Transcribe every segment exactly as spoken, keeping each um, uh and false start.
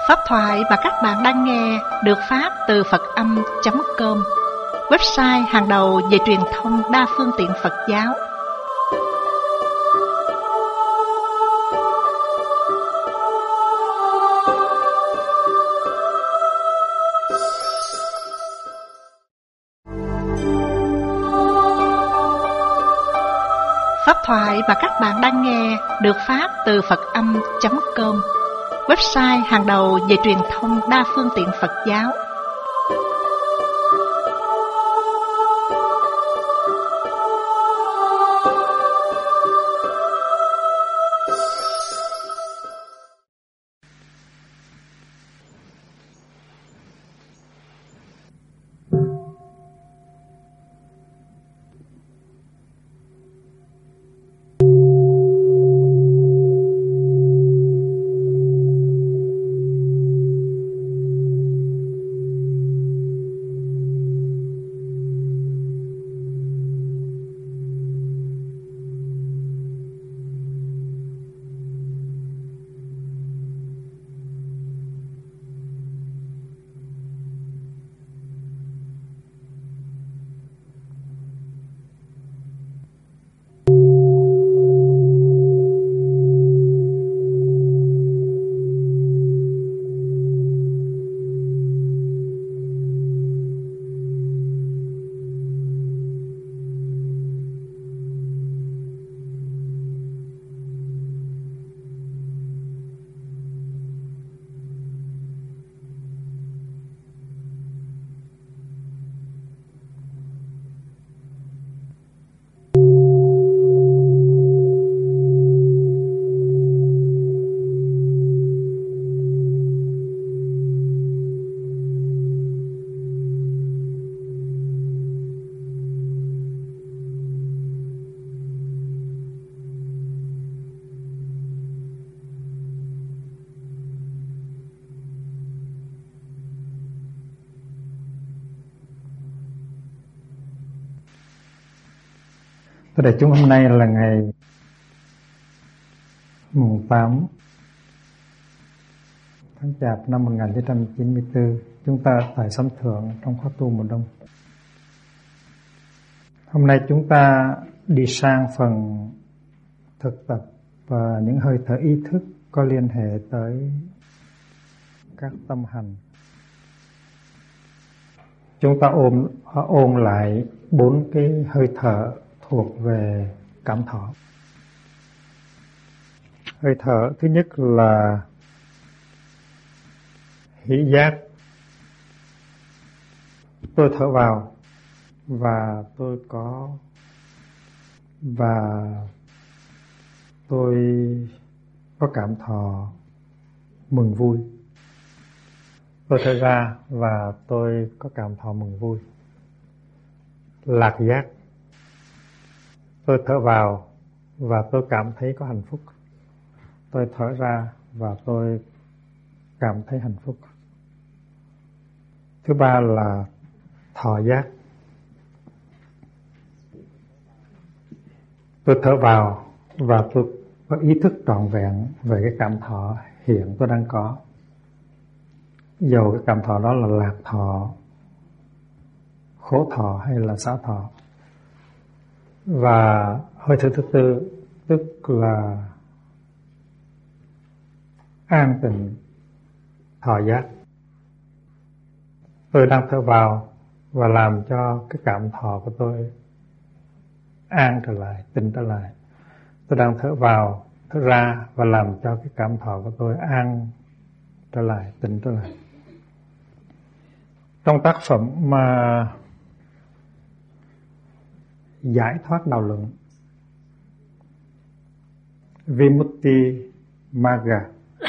Pháp thoại mà các bạn đang nghe được phát từ Phật âm chấm com, website hàng đầu về truyền thông đa phương tiện Phật giáo. Pháp thoại mà các bạn đang nghe được phát từ Phật âm chấm com, website hàng đầu về truyền thông đa phương tiện Phật giáo. Thưa đại chúng, hôm nay là ngày mùng tám tháng Chạp năm một nghìn chín trăm chín mươi tư. Chúng ta tại Sấm Thượng trong khóa tu mùa đông. Hôm nay chúng ta đi sang phần thực tập và những hơi thở ý thức có liên hệ tới các tâm hành. Chúng ta ôm ôn lại bốn cái hơi thở thuộc về cảm thọ. Hơi thở thứ nhất là hỷ giác. Tôi thở vào và tôi có và tôi có cảm thọ mừng vui. Tôi thở ra và tôi có cảm thọ mừng vui. Lạc giác. Tôi thở vào và tôi cảm thấy có hạnh phúc. Tôi thở ra và tôi cảm thấy hạnh phúc. Thứ ba là thọ giác. Tôi thở vào và tôi có ý thức trọn vẹn về cái cảm thọ hiện tôi đang có. Dầu cái cảm thọ đó là lạc thọ, khổ thọ hay là xả thọ. Và hơi thở thứ tư tức là an tịnh thọ giác. Tôi đang thở vào và làm cho cái cảm thọ của tôi an trở lại, tịnh trở lại. Tôi đang thở vào, thở ra và làm cho cái cảm thọ của tôi an trở lại, tịnh trở lại. Trong tác phẩm mà giải thoát đạo luận Vimutti Magga,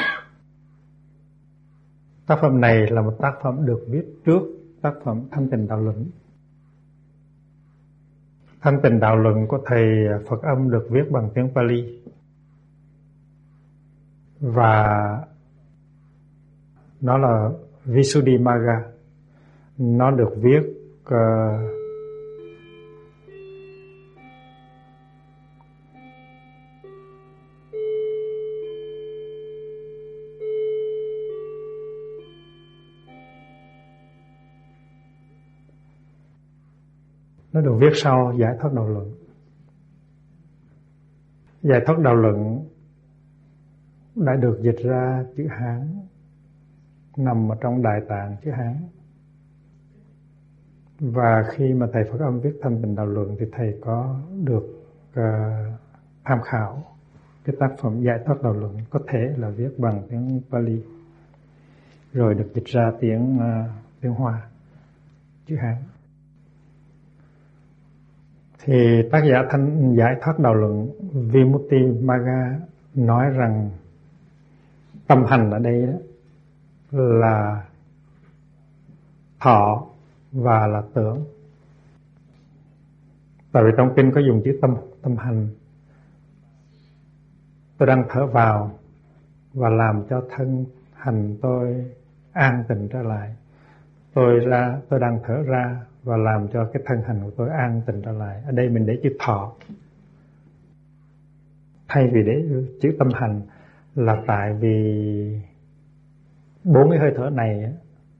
tác phẩm này là một tác phẩm được viết trước tác phẩm Thanh Tịnh Đạo Luận. Thanh Tịnh Đạo Luận của thầy Phật Âm được viết bằng tiếng Pali và nó là Visuddhimagga. Nó được viết uh, nó được viết sau Giải thoát đạo luận. Giải thoát đạo luận đã được dịch ra chữ Hán, nằm ở trong Đại Tạng chữ Hán. Và khi mà thầy Phật Âm viết Thanh Tịnh Đạo Luận thì thầy có được uh, tham khảo cái tác phẩm Giải Thoát Đạo Luận, có thể là viết bằng tiếng Pali, rồi được dịch ra tiếng uh, tiếng Hoa, chữ Hán. Thì tác giả Thanh Giải Thoát Đạo Luận Vimutti-Magga nói rằng tâm hành ở đây đó là thọ và là tưởng. Tại vì trong kinh có dùng chữ tâm tâm hành. Tôi đang thở vào và làm cho thân hành tôi an tịnh trở lại. Tôi ra tôi đang thở ra và làm cho cái thân hành của tôi an tịnh trở lại. Ở đây mình để chữ thọ thay vì để chữ tâm hành, là tại vì bốn cái hơi thở này,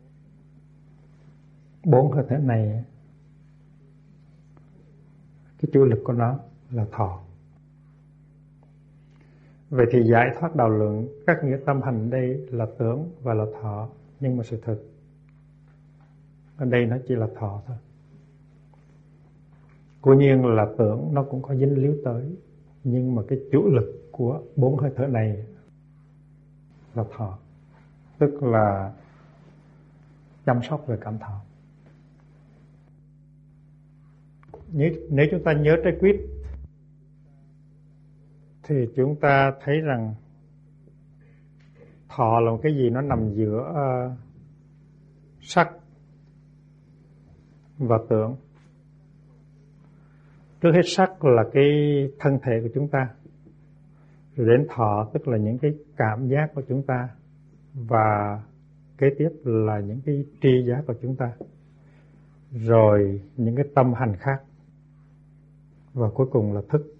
bốn hơi thở này, cái chủ lực của nó là thọ. Vậy thì giải thoát đạo luận, các nghĩa tâm hành đây là tưởng và là thọ, nhưng mà sự thực ở đây nó chỉ là thọ thôi. Cố nhiên là tưởng nó cũng có dính líu tới, nhưng mà cái chủ lực của bốn hơi thở này là thọ, tức là chăm sóc về cảm thọ. Nếu, nếu chúng ta nhớ trái quýt thì chúng ta thấy rằng thọ là một cái gì nó nằm giữa uh, sắc và tưởng. Trước hết sắc là cái thân thể của chúng ta, rồi đến thọ tức là những cái cảm giác của chúng ta, và kế tiếp là những cái tri giác của chúng ta, rồi những cái tâm hành khác, và cuối cùng là thức.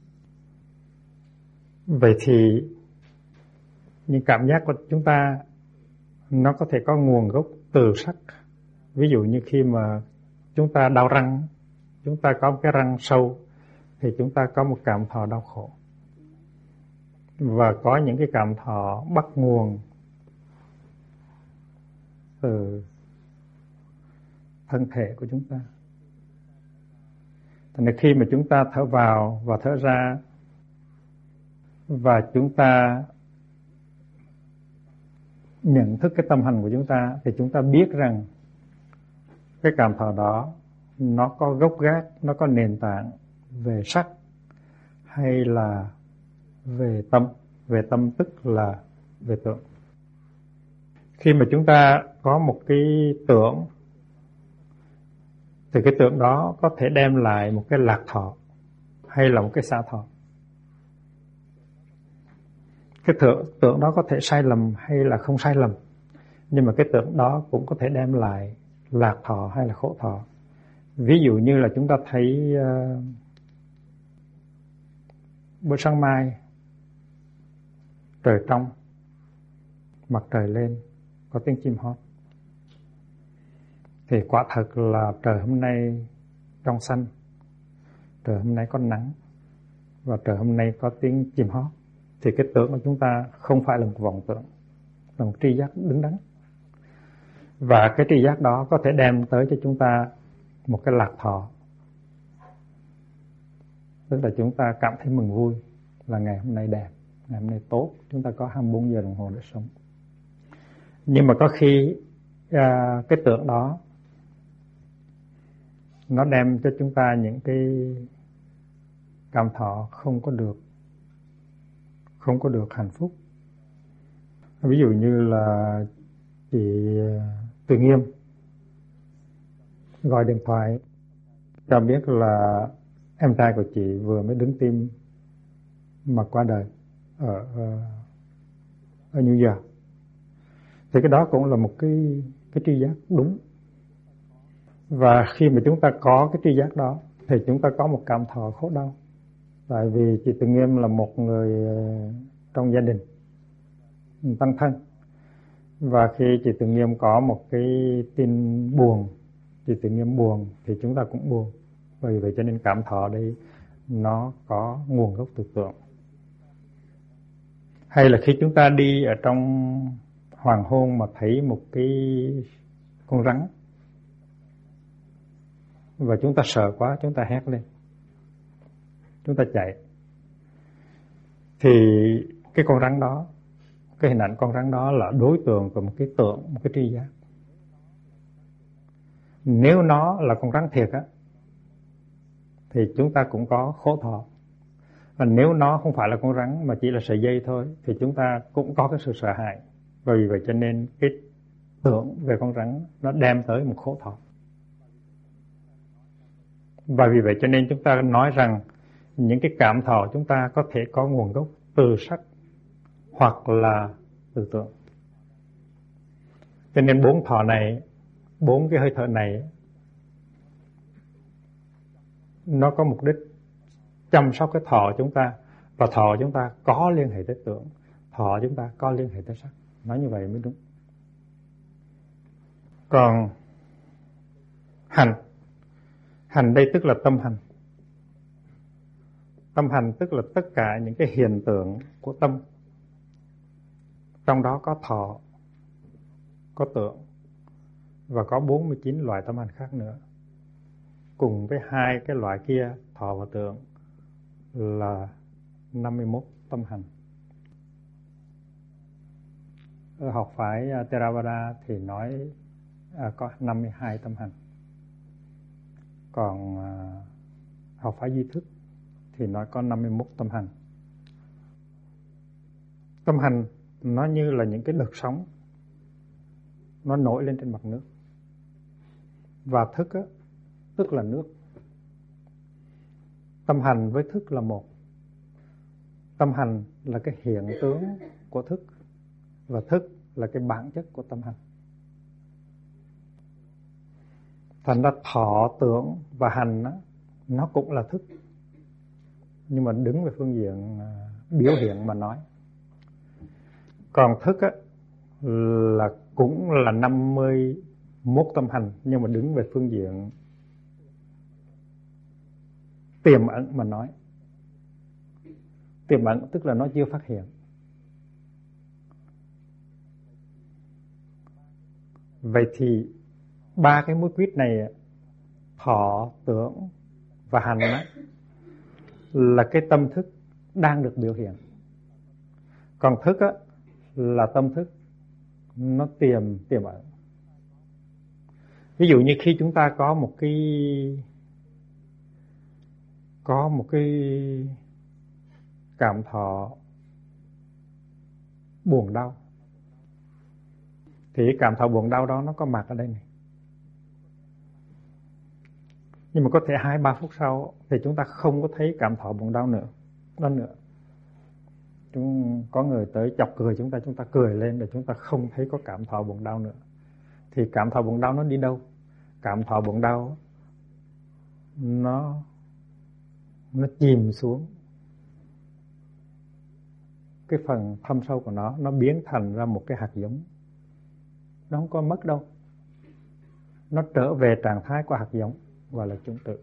Vậy thì những cảm giác của chúng ta nó có thể có nguồn gốc từ sắc. Ví dụ như khi mà chúng ta đau răng, chúng ta có một cái răng sâu thì chúng ta có một cảm thọ đau khổ. Và có những cái cảm thọ bắt nguồn từ thân thể của chúng ta. Thành ra khi mà chúng ta thở vào và thở ra, và chúng ta nhận thức cái tâm hành của chúng ta, thì chúng ta biết rằng cái cảm thọ đó nó có gốc gác, nó có nền tảng về sắc hay là về tâm. Về tâm tức là về tưởng. Khi mà chúng ta có một cái tưởng thì cái tưởng đó có thể đem lại một cái lạc thọ hay là một cái xả thọ. Cái tưởng, tưởng đó có thể sai lầm hay là không sai lầm, nhưng mà cái tưởng đó cũng có thể đem lại lạc thọ hay là khổ thọ. Ví dụ như là chúng ta thấy uh, bữa sáng mai trời trong, mặt trời lên, có tiếng chim hót, thì quả thật là trời hôm nay trong xanh, trời hôm nay có nắng, và trời hôm nay có tiếng chim hót. Thì cái tưởng của chúng ta không phải là một vọng tưởng, là một tri giác đứng đắn. Và cái tri giác đó có thể đem tới cho chúng ta một cái lạc thọ, tức là chúng ta cảm thấy mừng vui là ngày hôm nay đẹp, ngày hôm nay tốt, chúng ta có hai mươi bốn giờ đồng hồ để sống. Nhưng mà có khi à, cái tưởng đó nó đem cho chúng ta những cái cảm thọ không có được không có được hạnh phúc. Ví dụ như là chị Từ Nghiêm gọi điện thoại cho biết là em trai của chị vừa mới đứng tim mà qua đời ở ở New York. Thì cái đó cũng là một cái cái tri giác đúng. Và khi mà chúng ta có cái tri giác đó thì chúng ta có một cảm thọ khổ đau. Tại vì chị Từ Nghiêm là một người trong gia đình tăng thân, và khi chị Từ Nghiêm có một cái tin buồn, chị Từ Nghiêm buồn thì chúng ta cũng buồn. Bởi vậy cho nên cảm thọ đây nó có nguồn gốc từ tưởng. Hay là khi chúng ta đi ở trong hoàng hôn mà thấy một cái con rắn và chúng ta sợ quá, chúng ta hét lên, chúng ta chạy, thì cái con rắn đó, cái hình ảnh con rắn đó là đối tượng của một cái tưởng, một cái tri giác. Nếu nó là con rắn thiệt á, thì chúng ta cũng có khổ thọ. Và nếu nó không phải là con rắn mà chỉ là sợi dây thôi, thì chúng ta cũng có cái sự sợ hãi. Và vì vậy cho nên cái tưởng về con rắn nó đem tới một khổ thọ. Và vì vậy cho nên chúng ta nói rằng những cái cảm thọ chúng ta có thể có nguồn gốc từ sắc hoặc là từ tưởng. Cho nên bốn thọ này, bốn cái hơi thở này, nó có mục đích chăm sóc cái thọ chúng ta. Và thọ chúng ta có liên hệ tới tưởng, thọ chúng ta có liên hệ tới sắc. Nói như vậy mới đúng. Còn hành, hành đây tức là tâm hành. Tâm hành tức là tất cả những cái hiện tượng của tâm. Trong đó có thọ, có tưởng và có bốn mươi chín loại tâm hành khác nữa. Cùng với hai cái loại kia, thọ và tưởng, là năm mươi mốt tâm hành. Ở học phái Theravada thì nói à, có năm mươi hai tâm hành. Còn à, học phái Duy Thức thì nói có năm mươi mốt tâm hành. Tâm hành nó như là những cái đợt sóng, nó nổi lên trên mặt nước. Và thức á, tức là nước. Tâm hành với thức là một. Tâm hành là cái hiện tướng của thức, và thức là cái bản chất của tâm hành. Thành ra thọ, tưởng và hành á, nó cũng là thức, nhưng mà đứng về phương diện biểu hiện mà nói. Còn thức á, là cũng là năm mươi mốt tâm hành, nhưng mà đứng về phương diện tiềm ẩn mà nói. Tiềm ẩn tức là nó chưa phát hiện. Vậy thì ba cái mối quýt này, thọ, tưởng và hành á, là cái tâm thức đang được biểu hiện. Còn thức á, là tâm thức nó tiềm tiềm ẩn. Ví dụ như khi chúng ta có một cái có một cái cảm thọ buồn đau, thì cảm thọ buồn đau đó nó có mặt ở đây này. Nhưng mà có thể hai ba phút sau thì chúng ta không có thấy cảm thọ buồn đau nữa, đó nữa. Chúng có người tới chọc cười chúng ta, chúng ta cười lên để chúng ta không thấy có cảm thọ buồn đau nữa. Thì cảm thọ buồn đau nó đi đâu? Cảm thọ buồn đau nó nó chìm xuống cái phần thâm sâu của nó, nó biến thành ra một cái hạt giống. Nó không có mất đâu, nó trở về trạng thái của hạt giống, gọi là chủng tử.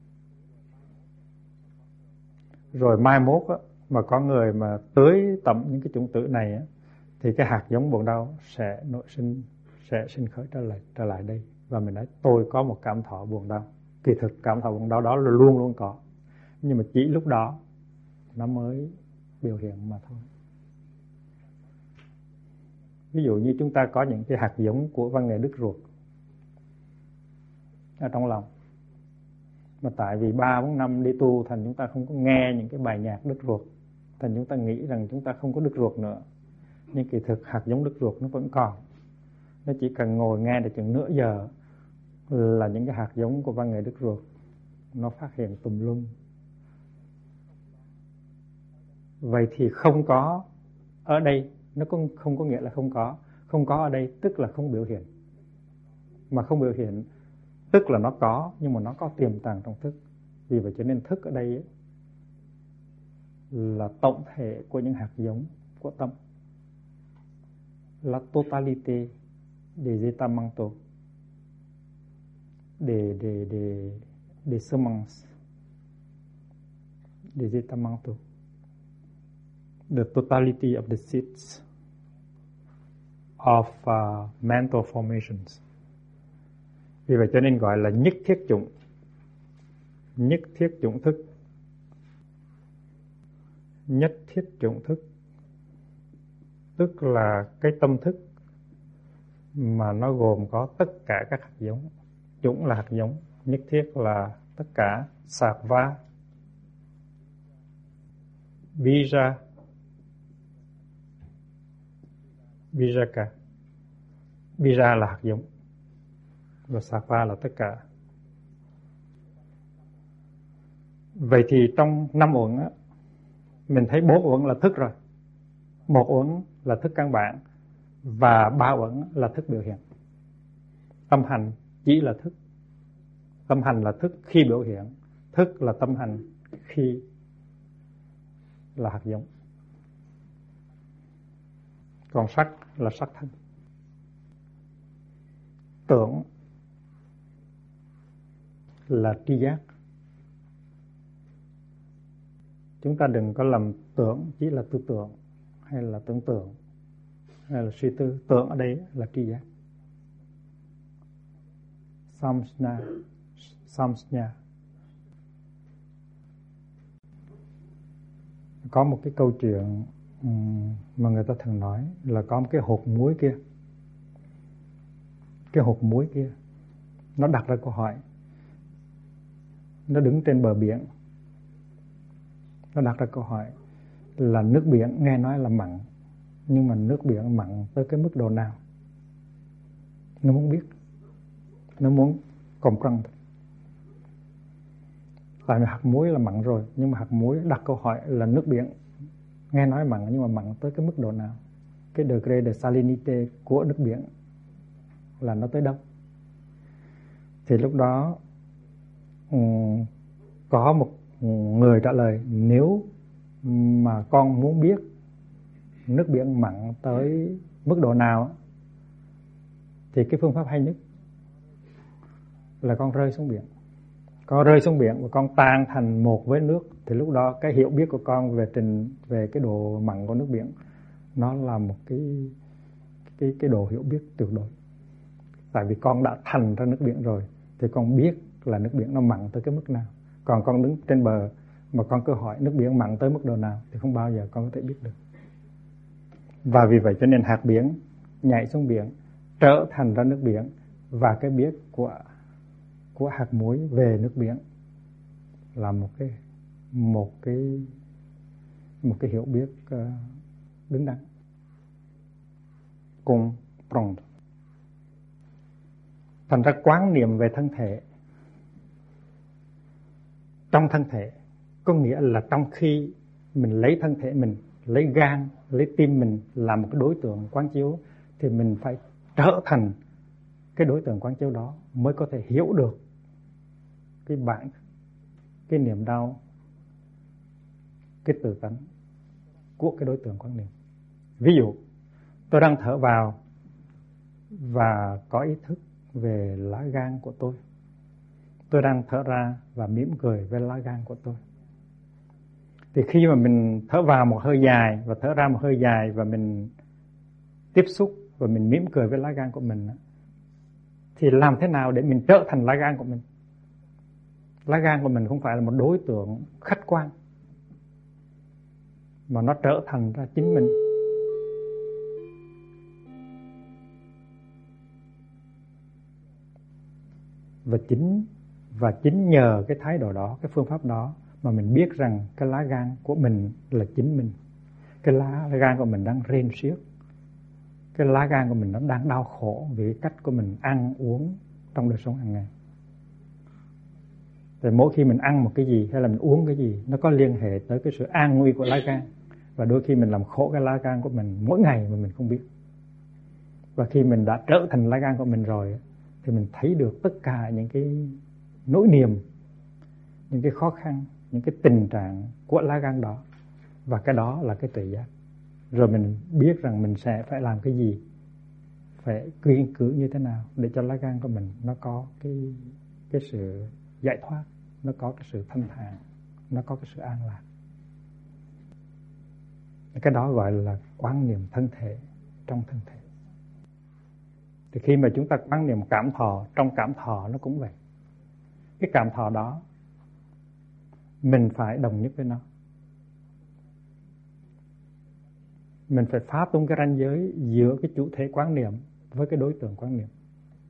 Rồi mai mốt á, mà có người mà tưới tẩm những cái chủng tử này á, thì cái hạt giống buồn đau sẽ nổi sinh, sẽ sinh khởi trở lại trở lại đây. Và mình nói tôi có một cảm thọ buồn đau. Kỳ thực cảm thọ buồn đau đó là luôn luôn có, nhưng mà chỉ lúc đó nó mới biểu hiện mà thôi. Ví dụ như chúng ta có những cái hạt giống của văn nghệ đứt ruột ở trong lòng, mà tại vì ba bốn năm đi tu thành chúng ta không có nghe những cái bài nhạc đứt ruột, thành chúng ta nghĩ rằng chúng ta không có đứt ruột nữa. Nhưng kỳ thực hạt giống đứt ruột nó vẫn còn. Nó chỉ cần ngồi nghe được chừng nửa giờ là những cái hạt giống của văn nghệ đứt ruột nó phát hiện tùm lum. Vậy thì không có ở đây, nó cũng không có nghĩa là không có. Không có ở đây tức là không biểu hiện. Mà không biểu hiện tức là nó có, nhưng mà nó có tiềm tàng trong thức. Vì vậy cho nên thức ở đây ấy, là tổng thể của những hạt giống của tâm. La totalité des états mentaux, des, des, des, des semences des états mentaux, the totality of the seeds of uh, mental formations. Vì vậy cho nên gọi là nhất thiết chủng, nhất thiết chủng thức, nhất thiết chủng thức, tức là cái tâm thức mà nó gồm có tất cả các hạt giống. Chủng là hạt giống, nhất thiết là tất cả. Sattva, bija, bijaka. Bija là hạt giống và sattva là tất cả. Vậy thì trong năm uẩn á, mình thấy bốn uẩn là thức rồi. Một uẩn là thức căn bản và ba uẩn là thức biểu hiện. Tâm hành chỉ là thức. Tâm hành là thức khi biểu hiện, thức là tâm hành khi là hạt giống. Còn sắc là sắc thân. Tưởng là tri giác. Chúng ta đừng có lầm tưởng chỉ là tư tưởng hay là tưởng tượng hay là suy tư. Tưởng ở đây là tri giác. Samsna, samsnya. Có một cái câu chuyện mà người ta thường nói là có một cái hột muối kia. Cái hột muối kia nó đặt ra câu hỏi. Nó đứng trên bờ biển. Nó đặt ra câu hỏi là nước biển nghe nói là mặn, nhưng mà nước biển mặn tới cái mức độ nào? Nó muốn biết. Nó muốn comprendre. Tại vì hạt muối là mặn rồi, nhưng mà hạt muối đặt câu hỏi là nước biển nghe nói mặn, nhưng mà mặn tới cái mức độ nào? Cái degré de salinité của nước biển là nó tới đâu? Thì lúc đó um, có một người trả lời, nếu mà con muốn biết nước biển mặn tới mức độ nào thì cái phương pháp hay nhất là con rơi xuống biển. Con rơi xuống biển và con tan thành một với nước, thì lúc đó cái hiểu biết của con về trình về cái độ mặn của nước biển nó là một cái cái cái độ hiểu biết tuyệt đối. Tại vì con đã thành ra nước biển rồi thì con biết là nước biển nó mặn tới cái mức nào. Còn con đứng trên bờ mà con cứ hỏi nước biển mặn tới mức độ nào thì không bao giờ con có thể biết được. Và vì vậy cho nên hạt biển nhảy xuống biển, trở thành ra nước biển, và cái biết của của hạt muối về nước biển là một cái một cái một cái hiểu biết uh, đứng đắn. Cùng prompt. Thành ra quán niệm về thân thể, trong thân thể có nghĩa là trong khi mình lấy thân thể mình, lấy gan, lấy tim mình làm một cái đối tượng quán chiếu, thì mình phải trở thành cái đối tượng quán chiếu đó mới có thể hiểu được cái bản, cái niềm đau, cái tự tánh của cái đối tượng quán niệm. Ví dụ, tôi đang thở vào và có ý thức về lá gan của tôi. Tôi đang thở ra và mỉm cười với lá gan của tôi. Thì khi mà mình thở vào một hơi dài và thở ra một hơi dài và mình tiếp xúc và mình mỉm cười với lá gan của mình, thì làm thế nào để mình trở thành lá gan của mình? Lá gan của mình không phải là một đối tượng khách quan, mà nó trở thành ra chính mình. Và chính và chính nhờ cái thái độ đó, cái phương pháp đó mà mình biết rằng cái lá gan của mình là chính mình. Cái lá gan của mình đang rên xiết. Cái lá gan của mình nó đang đau khổ vì cái cách của mình ăn uống trong đời sống hàng ngày. Tại mỗi khi mình ăn một cái gì hay là mình uống cái gì, nó có liên hệ tới cái sự an nguy của lá gan. Và đôi khi mình làm khổ cái lá gan của mình mỗi ngày mà mình không biết. Và khi mình đã trở thành lá gan của mình rồi, thì mình thấy được tất cả những cái nỗi niềm, những cái khó khăn, những cái tình trạng của lá gan đó. Và cái đó là cái tuệ giác. Rồi mình biết rằng mình sẽ phải làm cái gì, phải kiên cử như thế nào để cho lá gan của mình nó có cái, cái sự giải thoát nó có cái sự thanh thản, nó có cái sự an lạc. Cái đó gọi là quán niệm thân thể trong thân thể. Thì khi mà chúng ta quán niệm cảm thọ, trong cảm thọ nó cũng vậy. Cái cảm thọ đó mình phải đồng nhất với nó. Mình phải phá tung cái ranh giới giữa cái chủ thể quán niệm với cái đối tượng quán niệm.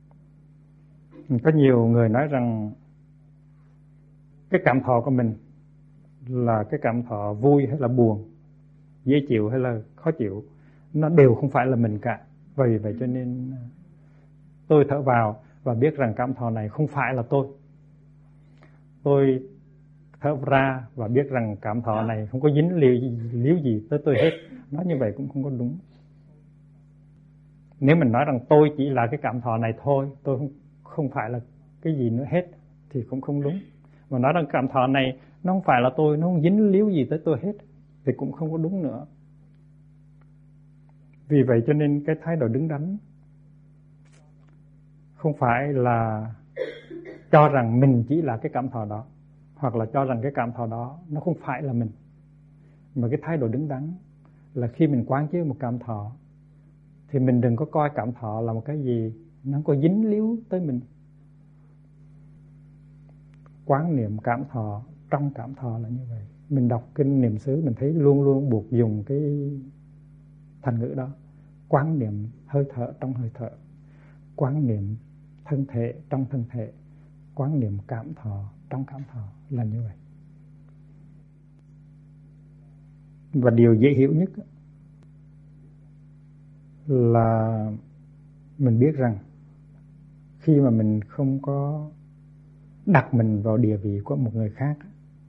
Có nhiều người nói rằng cái cảm thọ của mình là cái cảm thọ vui hay là buồn, dễ chịu hay là khó chịu, nó đều không phải là mình cả. Vì vậy cho nên tôi thở vào và biết rằng cảm thọ này không phải là tôi. Tôi thở ra và biết rằng cảm thọ này không có dính líu gì tới tôi hết. Nói như vậy cũng không có đúng. Nếu mình nói rằng tôi chỉ là cái cảm thọ này thôi, tôi không, không phải là cái gì nữa hết, thì cũng không đúng. Mà nói rằng cảm thọ này nó không phải là tôi, nó không dính líu gì tới tôi hết, thì cũng không có đúng nữa. Vì vậy cho nên cái thái độ đứng đắn không phải là cho rằng mình chỉ là cái cảm thọ đó, hoặc là cho rằng cái cảm thọ đó nó không phải là mình. Mà cái thái độ đứng đắn là khi mình quán chiếu một cảm thọ thì mình đừng có coi cảm thọ là một cái gì nó không có dính líu tới mình. Quán niệm cảm thọ trong cảm thọ là như vậy. Mình đọc kinh niệm xứ mình thấy luôn luôn buộc dùng cái thành ngữ đó. Quán niệm hơi thở trong hơi thở, quán niệm thân thể trong thân thể, quán niệm cảm thọ trong cảm thọ là như vậy. Và điều dễ hiểu nhất là mình biết rằng khi mà mình không có đặt mình vào địa vị của một người khác,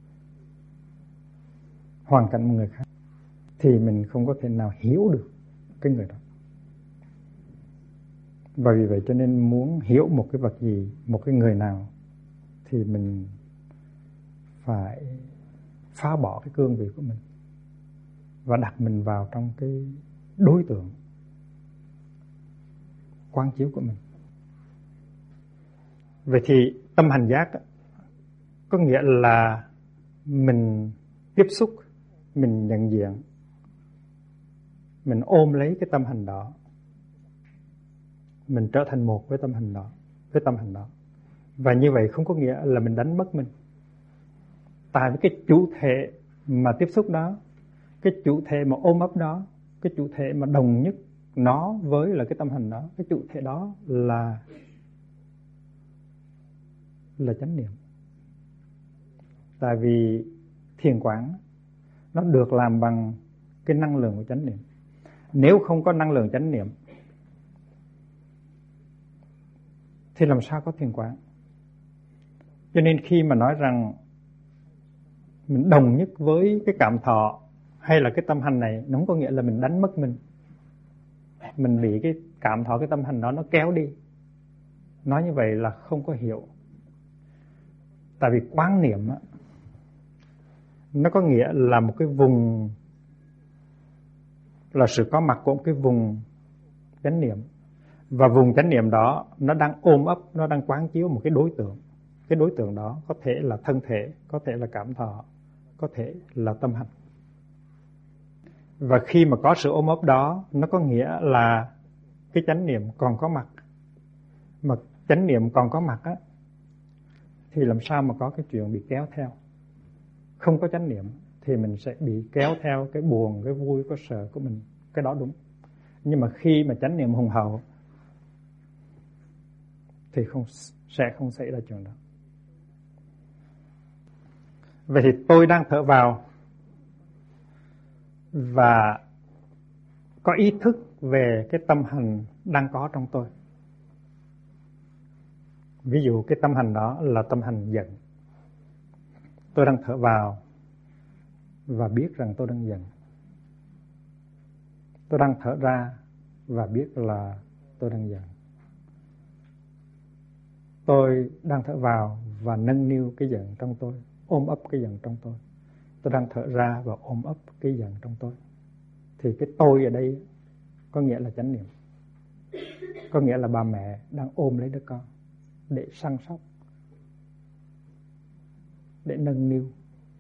hoàn cảnh một người khác, thì mình không có thể nào hiểu được cái người đó. Và vì vậy cho nên muốn hiểu một cái vật gì, một cái người nào, thì mình phải phá bỏ cái cương vị của mình và đặt mình vào trong cái đối tượng quán chiếu của mình. Vậy thì tâm hành giác có nghĩa là mình tiếp xúc, mình nhận diện, mình ôm lấy cái tâm hành đó, mình trở thành một với tâm hành đó, với tâm hành đó. Và như vậy không có nghĩa là mình đánh mất mình. Tại vì cái chủ thể mà tiếp xúc đó, cái chủ thể mà ôm ấp đó, cái chủ thể mà đồng nhất nó với là cái tâm hành đó, cái chủ thể đó là là chánh niệm. Tại vì thiền quán nó được làm bằng cái năng lượng của chánh niệm. Nếu không có năng lượng chánh niệm thì làm sao có thiền quán? Cho nên khi mà nói rằng mình đồng nhất với cái cảm thọ hay là cái tâm hành này, nó không có nghĩa là mình đánh mất mình. Mình bị cái cảm thọ, cái tâm hành đó nó kéo đi. Nói như vậy là không có hiểu. Tại vì quán niệm á, nó có nghĩa là một cái vùng, là sự có mặt của một cái vùng chánh niệm. Và vùng chánh niệm đó nó đang ôm ấp, nó đang quán chiếu một cái đối tượng. Cái đối tượng đó có thể là thân thể, có thể là cảm thọ, có thể là tâm hành. Và khi mà có sự ôm ấp đó, nó có nghĩa là cái chánh niệm còn có mặt. Mà chánh niệm còn có mặt á, thì làm sao mà có cái chuyện bị kéo theo. Không có chánh niệm thì mình sẽ bị kéo theo cái buồn, cái vui, cái sợ của mình. Cái đó đúng. Nhưng mà khi mà chánh niệm hùng hậu thì không, sẽ không xảy ra chuyện đó. Vậy thì tôi đang thở vào và có ý thức về cái tâm hành đang có trong tôi. Ví dụ cái tâm hành đó là tâm hành giận. Tôi đang thở vào và biết rằng tôi đang giận. Tôi đang thở ra và biết là tôi đang giận. Tôi đang thở vào và nâng niu cái giận trong tôi, ôm ấp cái giận trong tôi. Tôi đang thở ra và ôm ấp cái giận trong tôi. Thì cái tôi ở đây có nghĩa là chánh niệm. Có nghĩa là bà mẹ đang ôm lấy đứa con để săn sóc. để nâng niu,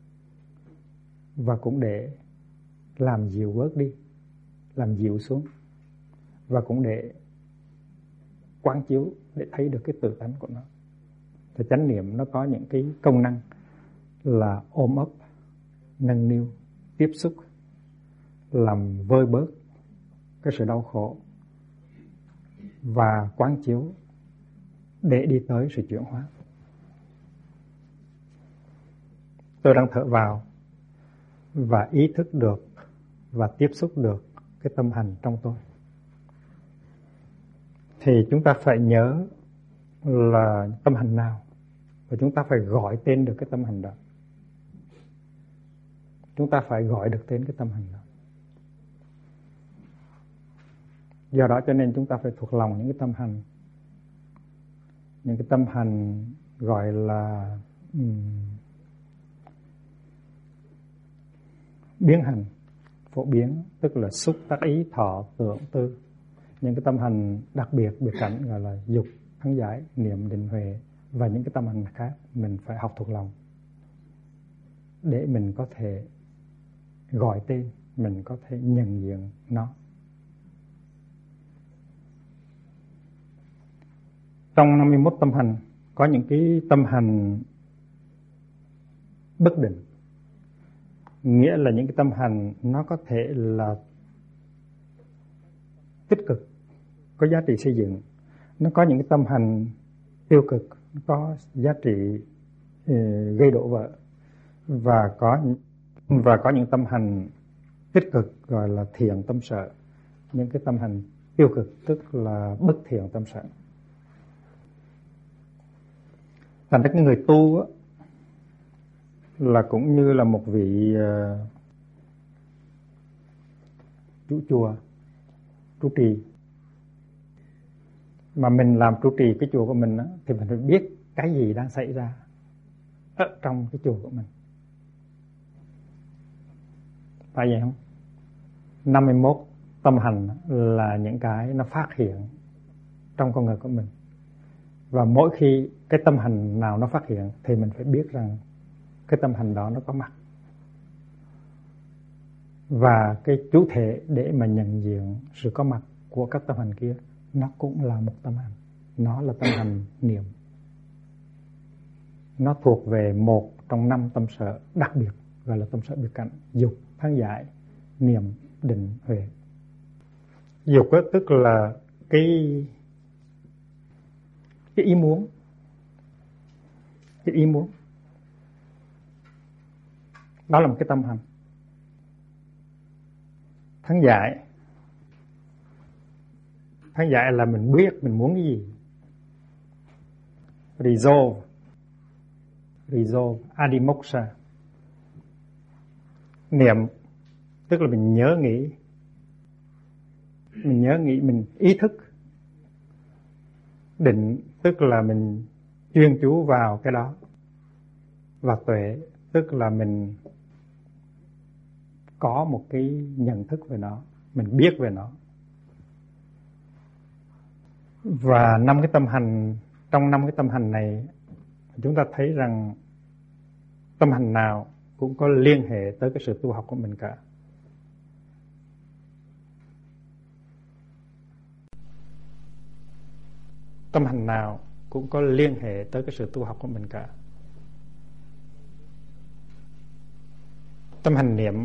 và cũng để làm dịu bớt đi, làm dịu xuống, và cũng để quán chiếu để thấy được cái tự tánh của nó. Thì chánh niệm nó có những cái công năng là ôm ấp, nâng niu, tiếp xúc, làm vơi bớt cái sự đau khổ, và quán chiếu để đi tới sự chuyển hóa. Tôi đang thở vào và ý thức được và tiếp xúc được cái tâm hành trong tôi. Thì chúng ta phải nhớ là tâm hành nào, và chúng ta phải gọi tên được cái tâm hành đó. Chúng ta phải gọi được tên cái tâm hành đó. Do đó cho nên chúng ta phải thuộc lòng những cái tâm hành. Những cái tâm hành gọi là um, biến hành, phổ biến, tức là xúc, tác ý, thọ, tưởng, tư. Những cái tâm hành đặc biệt, biệt cảnh gọi là dục, thắng giải, niệm, định, huệ, và những cái tâm hành khác mình phải học thuộc lòng để mình có thể gọi tên, mình có thể nhận diện nó. Trong năm mươi mốt tâm hành có những cái tâm hành bất định, nghĩa là những cái tâm hành nó có thể là tích cực, có giá trị xây dựng. Nó có những cái tâm hành tiêu cực, có giá trị uh, gây đổ vỡ, và có và có những tâm hành tích cực gọi là thiện tâm sở. Những cái tâm hành tiêu cực tức là bất thiện tâm sở. Thành ra cái người tu á, là cũng như là một vị uh, chủ chùa, trụ trì. Mà mình làm trụ trì cái chùa của mình á, thì mình phải biết cái gì đang xảy ra ở trong cái chùa của mình. Phải vậy không? năm mươi mốt tâm hành là những cái nó phát hiện trong con người của mình. Và mỗi khi cái tâm hành nào nó phát hiện thì mình phải biết rằng cái tâm hành đó nó có mặt. Và cái chủ thể để mà nhận diện sự có mặt của các tâm hành kia, nó cũng là một tâm hành. Nó là tâm hành niệm. Nó thuộc về một trong năm tâm sở đặc biệt, gọi là tâm sở biệt cảnh: dục, thắng giải, niệm, định, huệ. Dục đó, tức là cái cái ý muốn, cái ý muốn đó là một cái tâm hành. Thắng giải, thắng giải là mình biết mình muốn cái gì. Resolve, resolve, adimoksha. Niệm tức là mình nhớ nghĩ, mình nhớ nghĩ, mình ý thức. Định tức là mình chuyên chú vào cái đó. Và tuệ tức là mình có một cái nhận thức về nó, mình biết về nó. Và năm cái tâm hành, trong năm cái tâm hành này, chúng ta thấy rằng tâm hành nào cũng có liên hệ tới cái sự tu học của mình cả. Tâm hành nào cũng có liên hệ tới cái sự tu học của mình cả. Tâm hành niệm,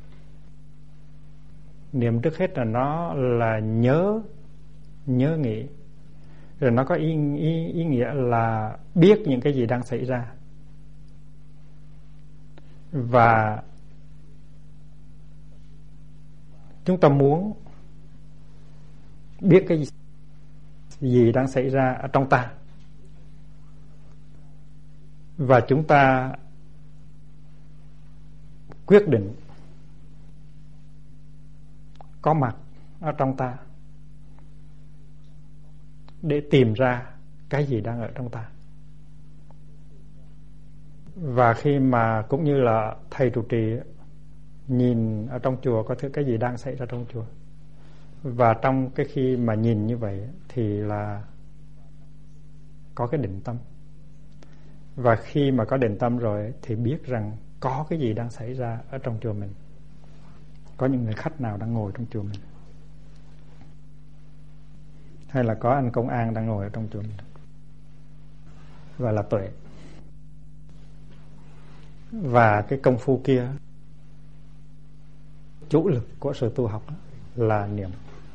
niệm trước hết là nó là nhớ, nhớ nghĩ. Rồi nó có ý, ý, ý nghĩa là biết những cái gì đang xảy ra. Và chúng ta muốn biết cái gì đang xảy ra ở trong ta, và chúng ta quyết định có mặt ở trong ta để tìm ra cái gì đang ở trong ta. Và khi mà cũng như là thầy trụ trì nhìn ở trong chùa có thứ cái gì đang xảy ra trong chùa, và trong cái khi mà nhìn như vậy thì là có cái định tâm. Và khi mà có định tâm rồi thì biết rằng có cái gì đang xảy ra ở trong chùa mình. Có những người khách nào đang ngồi trong chùa mình, hay là có anh công an đang ngồi ở trong chùa mình, và là tuệ. Và cái công phu kia, chủ lực của sự tu học là niệm.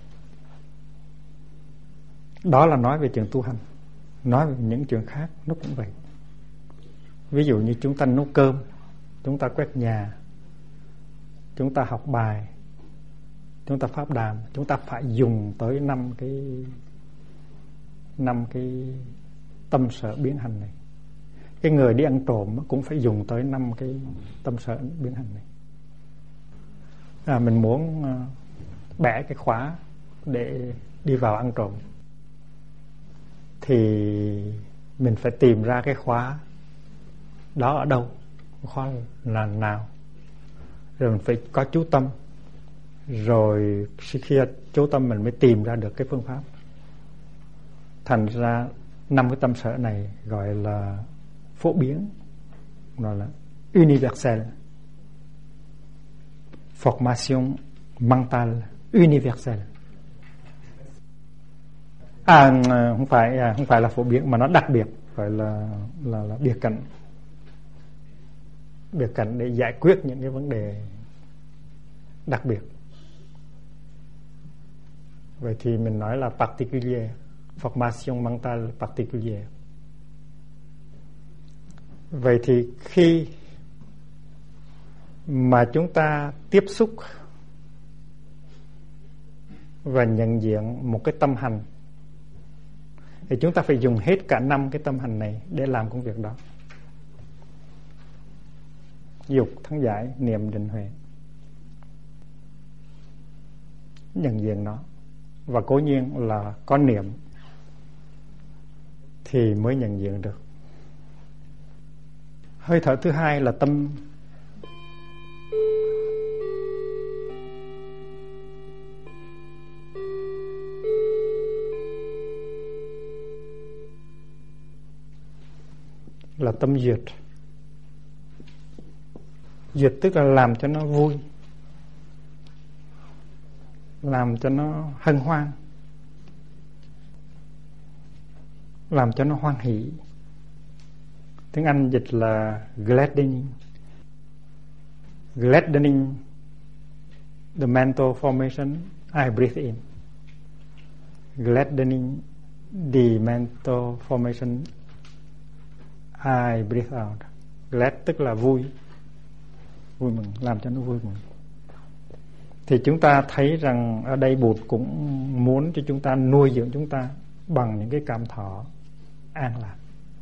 Đó là nói về chuyện tu hành. Nói về những chuyện khác nó cũng vậy. Ví dụ như chúng ta nấu cơm, chúng ta quét nhà, chúng ta học bài, chúng ta pháp đàm, chúng ta phải dùng tới năm cái năm cái tâm sở biến hành này. Cái người đi ăn trộm cũng phải dùng tới năm cái tâm sở biến hành này. À, mình muốn bẻ cái khóa để đi vào ăn trộm thì mình phải tìm ra cái khóa đó ở đâu, khóa là nào, rồi mình phải có chú tâm, rồi khi chú tâm mình mới tìm ra được cái phương pháp. Thành ra năm cái tâm sở này gọi là phổ biến, gọi là universel, formation mentale universelle. À, không phải không phải là phổ biến mà nó đặc biệt, gọi là là, là biệt cảnh, biệt cảnh để giải quyết những cái vấn đề đặc biệt. Vậy thì mình nói là particulier, formation mentale particulière. Vậy thì khi mà chúng ta tiếp xúc và nhận diện một cái tâm hành thì chúng ta phải dùng hết cả năm cái tâm hành này để làm công việc đó. Dục, thắng giải, niệm, định, huệ. Nhận diện nó. Và cố nhiên là có niệm thì mới nhận diện được. Hơi thở thứ hai là tâm là tâm duyệt. Duyệt tức là làm cho nó vui, làm cho nó hân hoan, làm cho nó hoan hỷ. Tiếng Anh dịch là gladdening. Gladdening the mental formation I breathe in. Gladdening the mental formation I breathe out. Glad tức là vui, vui mừng, làm cho nó vui mừng. Thì chúng ta thấy rằng ở đây Bụt cũng muốn cho chúng ta nuôi dưỡng chúng ta bằng những cái cảm thọ an lạc.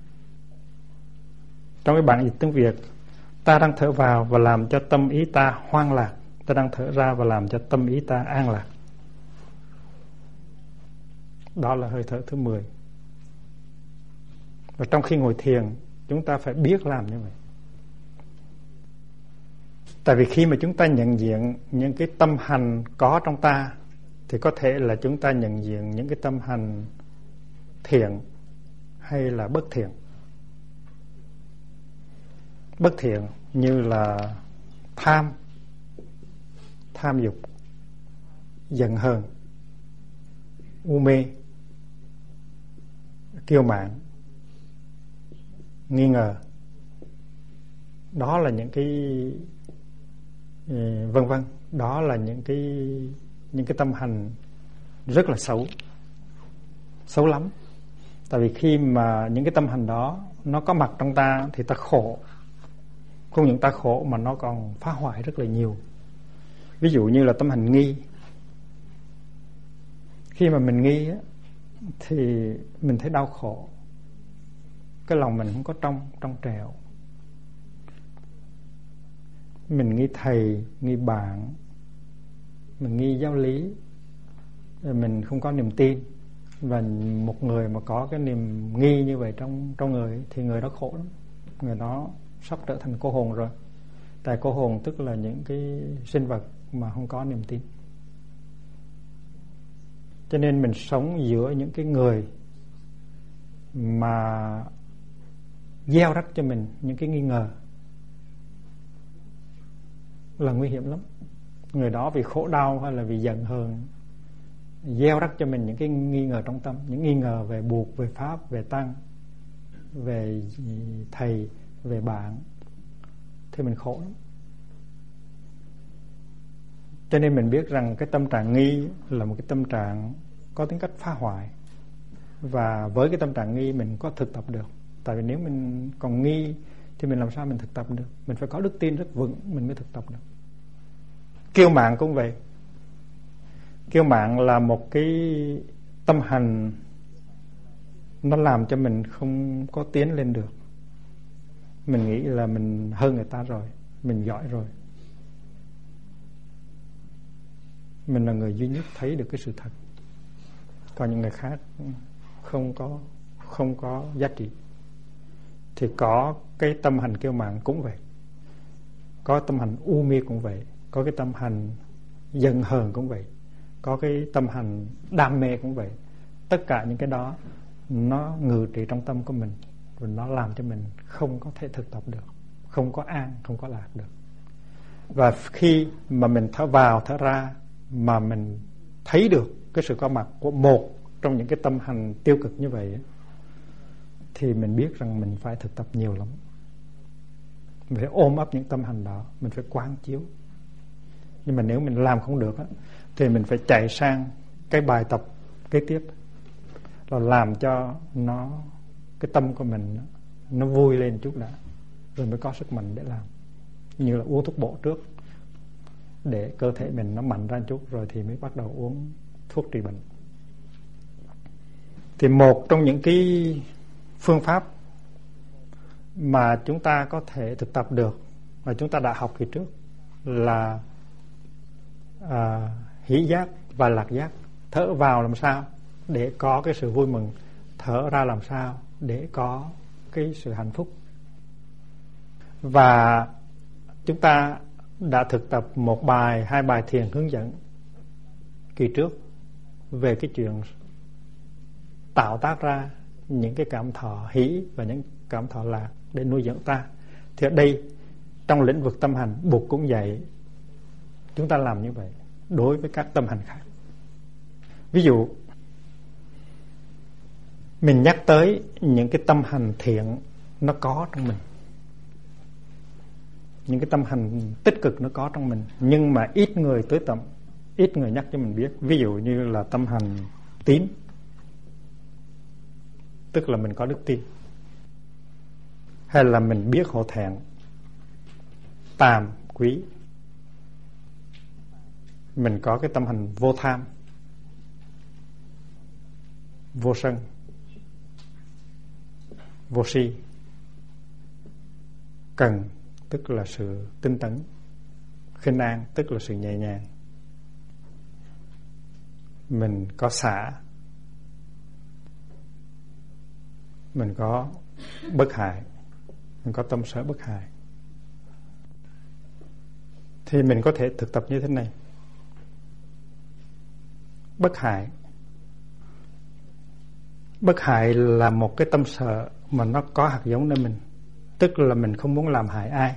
Trong cái bản dịch tiếng Việt, ta đang thở vào và làm cho tâm ý ta hoan lạc, ta đang thở ra và làm cho tâm ý ta an lạc. Đó là hơi thở thứ mười. Và trong khi ngồi thiền, chúng ta phải biết làm như vậy. Tại vì khi mà chúng ta nhận diện những cái tâm hành có trong ta thì có thể là chúng ta nhận diện những cái tâm hành thiện hay là bất thiện. Bất thiện như là tham, tham dục, giận hờn, u mê, kiêu mạn, nghi ngờ. Đó là những cái vân vân, đó là những cái những cái tâm hành rất là xấu, xấu lắm. Tại vì khi mà những cái tâm hành đó nó có mặt trong ta thì ta khổ. Không những ta khổ mà nó còn phá hoại rất là nhiều. Ví dụ như là tâm hành nghi. Khi mà mình nghi á, thì mình thấy đau khổ. Cái lòng mình không có trong trong trẻo. Mình nghi thầy, nghi bạn, mình nghi giáo lý, mình không có niềm tin. Và một người mà có cái niềm nghi như vậy trong trong người thì người đó khổ lắm. Người đó sắp trở thành cô hồn rồi. Tại cô hồn tức là những cái sinh vật mà không có niềm tin. Cho nên mình sống giữa những cái người mà gieo rắc cho mình những cái nghi ngờ là nguy hiểm lắm. Người đó vì khổ đau hay là vì giận hờn gieo rắc cho mình những cái nghi ngờ trong tâm, những nghi ngờ về buộc, về pháp, về tăng, về thầy, về bạn, thì mình khổ lắm. Cho nên mình biết rằng cái tâm trạng nghi là một cái tâm trạng có tính cách phá hoại. Và với cái tâm trạng nghi mình có thực tập được. Tại vì nếu mình còn nghi thì mình làm sao mình thực tập được. Mình phải có đức tin rất vững mình mới thực tập được. Kiêu mạn cũng vậy. Kiêu mạn là một cái tâm hành, nó làm cho mình không có tiến lên được. Mình nghĩ là mình hơn người ta rồi, mình giỏi rồi, mình là người duy nhất thấy được cái sự thật, còn những người khác không có không có giá trị. Thì có cái tâm hành kiêu mạn cũng vậy, có tâm hành u mê cũng vậy, có cái tâm hành giận hờn cũng vậy, có cái tâm hành đam mê cũng vậy. Tất cả những cái đó nó ngự trị trong tâm của mình, rồi nó làm cho mình không có thể thực tập được, không có an, không có lạc được. Và khi mà mình thở vào thở ra mà mình thấy được cái sự có mặt của một trong những cái tâm hành tiêu cực như vậy, thì mình biết rằng mình phải thực tập nhiều lắm. Mình phải ôm ấp những tâm hành đó, mình phải quán chiếu. Nhưng mà nếu mình làm không được thì mình phải chạy sang cái bài tập kế tiếp, là làm cho nó, cái tâm của mình nó vui lên chút đã, rồi mới có sức mạnh để làm. Như là uống thuốc bổ trước, để cơ thể mình nó mạnh ra chút, rồi thì mới bắt đầu uống thuốc trị bệnh. Thì một trong những cái phương pháp mà chúng ta có thể thực tập được, mà chúng ta đã học kỳ trước, là à, hỷ giác và lạc giác. Thở vào làm sao để có cái sự vui mừng, thở ra làm sao để có cái sự hạnh phúc. Và chúng ta đã thực tập một bài, hai bài thiền hướng dẫn kỳ trước về cái chuyện tạo tác ra những cái cảm thọ hỷ và những cảm thọ lạc để nuôi dưỡng ta. Thì ở đây trong lĩnh vực tâm hành, Bụt cũng dạy chúng ta làm như vậy đối với các tâm hành khác. Ví dụ mình nhắc tới những cái tâm hành thiện nó có trong mình, những cái tâm hành tích cực nó có trong mình, nhưng mà ít người tới tận, ít người nhắc cho mình biết. Ví dụ như là tâm hành tín, tức là mình có đức tin, hay là mình biết hổ thẹn, tàm, quý. Mình có cái tâm hành vô tham, vô sân, vô si, cần, tức là sự tinh tấn, khinh an, tức là sự nhẹ nhàng. Mình có xả, mình có bất hại, mình có tâm sở bất hại. Thì mình có thể thực tập như thế này. Bất hại, bất hại là một cái tâm sở mà nó có hạt giống nơi mình, tức là mình không muốn làm hại ai.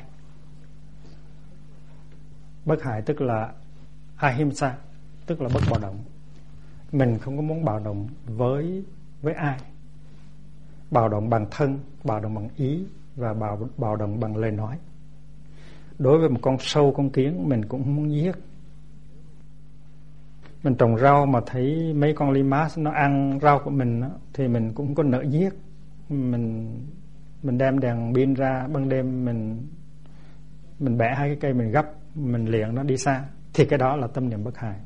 Bất hại tức là ahimsa, tức là bất bạo động. Mình không có muốn bạo động với với ai. Bạo động bằng thân, bạo động bằng ý, và bạo, bạo động bằng lời nói. Đối với một con sâu, con kiến, mình cũng không muốn giết. Mình trồng rau mà thấy mấy con limax nó ăn rau của mình đó, thì mình cũng không có nỡ giết. Mình mình đem đèn pin ra ban đêm, mình mình bẻ hai cái cây, mình gấp, mình liệng nó đi xa. Thì cái đó là tâm niệm bất hại.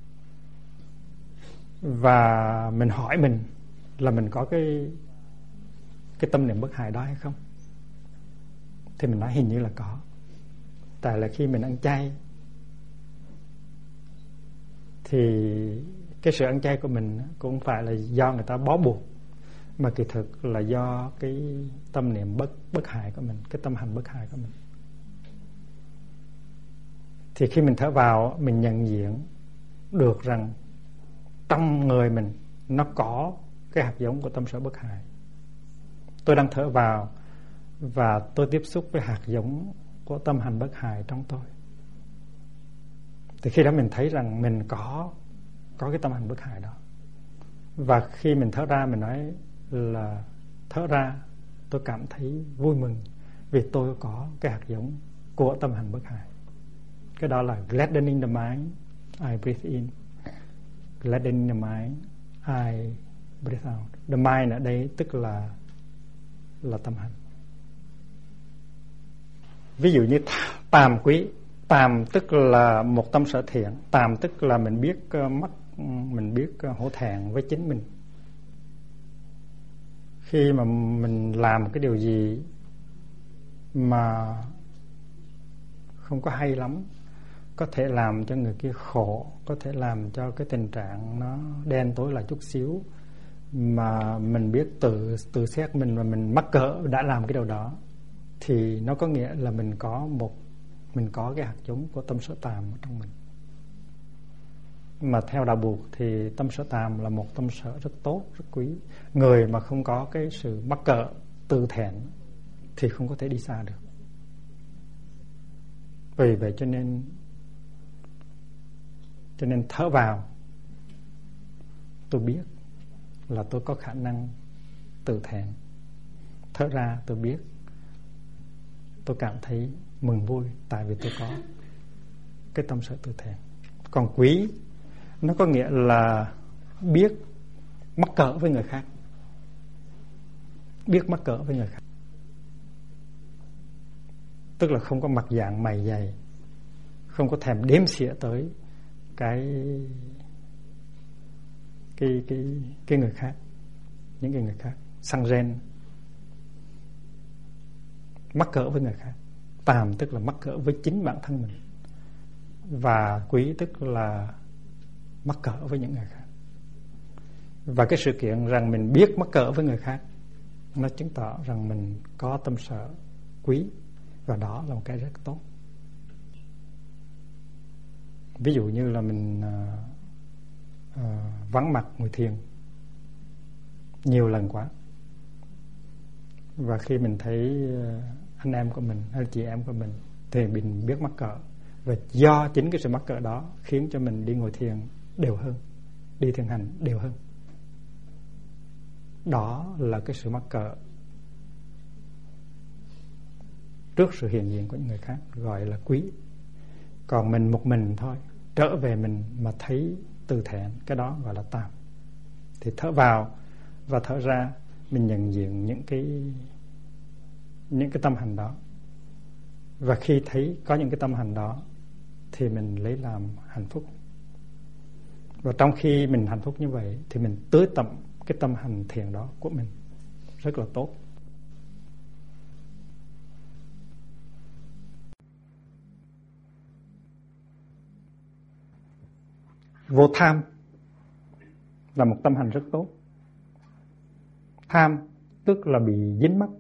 Và mình hỏi mình là mình có cái cái tâm niệm bất hại đó hay không? Thì mình nói hình như là có. Tại là khi mình ăn chay thì cái sự ăn chay của mình cũng phải là do người ta bó buộc, mà kỳ thực là do cái tâm niệm bất bất hại của mình, cái tâm hành bất hại của mình. Thì khi mình thở vào, mình nhận diện được rằng trong người mình nó có cái hạt giống của tâm sở bất hại. Tôi đang thở vào và tôi tiếp xúc với hạt giống của tâm hành bất hại trong tôi. Thì khi đó mình thấy rằng mình có có cái tâm hành bất hại đó. Và khi mình thở ra, mình nói là thở ra tôi cảm thấy vui mừng vì tôi có cái hạt giống của tâm hành bất hại. Cái đó là gladdening the mind, I breathe in. Gladdening the mind, I breathe out. The mind ở đây tức là là tâm hành. Ví dụ như tàm quý, tàm tức là một tâm sở thiện, tàm tức là mình biết uh, mất, mình biết uh, hổ thẹn với chính mình. Khi mà mình làm cái điều gì mà không có hay lắm, có thể làm cho người kia khổ, có thể làm cho cái tình trạng nó đen tối lại chút xíu, mà mình biết tự tự xét mình và mình mắc cỡ đã làm cái điều đó, thì nó có nghĩa là mình có một mình có cái hạt giống của tâm sở tàm ở trong mình. Mà theo đạo Buộc thì tâm sở tàm là một tâm sở rất tốt, rất quý. Người mà không có cái sự mắc cỡ, tự thẹn thì không có thể đi xa được. Vì vậy cho nên cho nên thở vào, tôi biết là tôi có khả năng tự thẹn. Thở ra tôi biết tôi cảm thấy mừng vui tại vì tôi có cái tâm sở tự thẹn. Còn quý nó có nghĩa là biết mắc cỡ với người khác. Biết mắc cỡ với người khác tức là không có mặt dạng mày dày, không có thèm đếm xỉa tới cái cái cái cái người khác, những cái người khác, sang ren, mắc cỡ với người khác. Tàm tức là mắc cỡ với chính bản thân mình, và quý tức là mắc cỡ với những người khác. Và cái sự kiện rằng mình biết mắc cỡ với người khác, nó chứng tỏ rằng mình có tâm sở quý, và đó là một cái rất tốt. Ví dụ như là mình uh, uh, vắng mặt ngồi thiền nhiều lần quá, và khi mình thấy uh, anh em của mình hay chị em của mình thì mình biết mắc cỡ, và do chính cái sự mắc cỡ đó khiến cho mình đi ngồi thiền đều hơn, đi thiền hành đều hơn. Đó là cái sự mắc cỡ trước sự hiện diện của những người khác, gọi là quý. Còn mình một mình thôi, trở về mình mà thấy từ thẹn, cái đó gọi là tàm. Thì thở vào và thở ra, mình nhận diện những cái những cái tâm hành đó, và khi thấy có những cái tâm hành đó thì mình lấy làm hạnh phúc. Và trong khi mình hạnh phúc như vậy thì mình tưới tẩm cái tâm hành thiện đó của mình rất là tốt. Vô tham là một tâm hành rất tốt. Tham tức là bị dính mắc,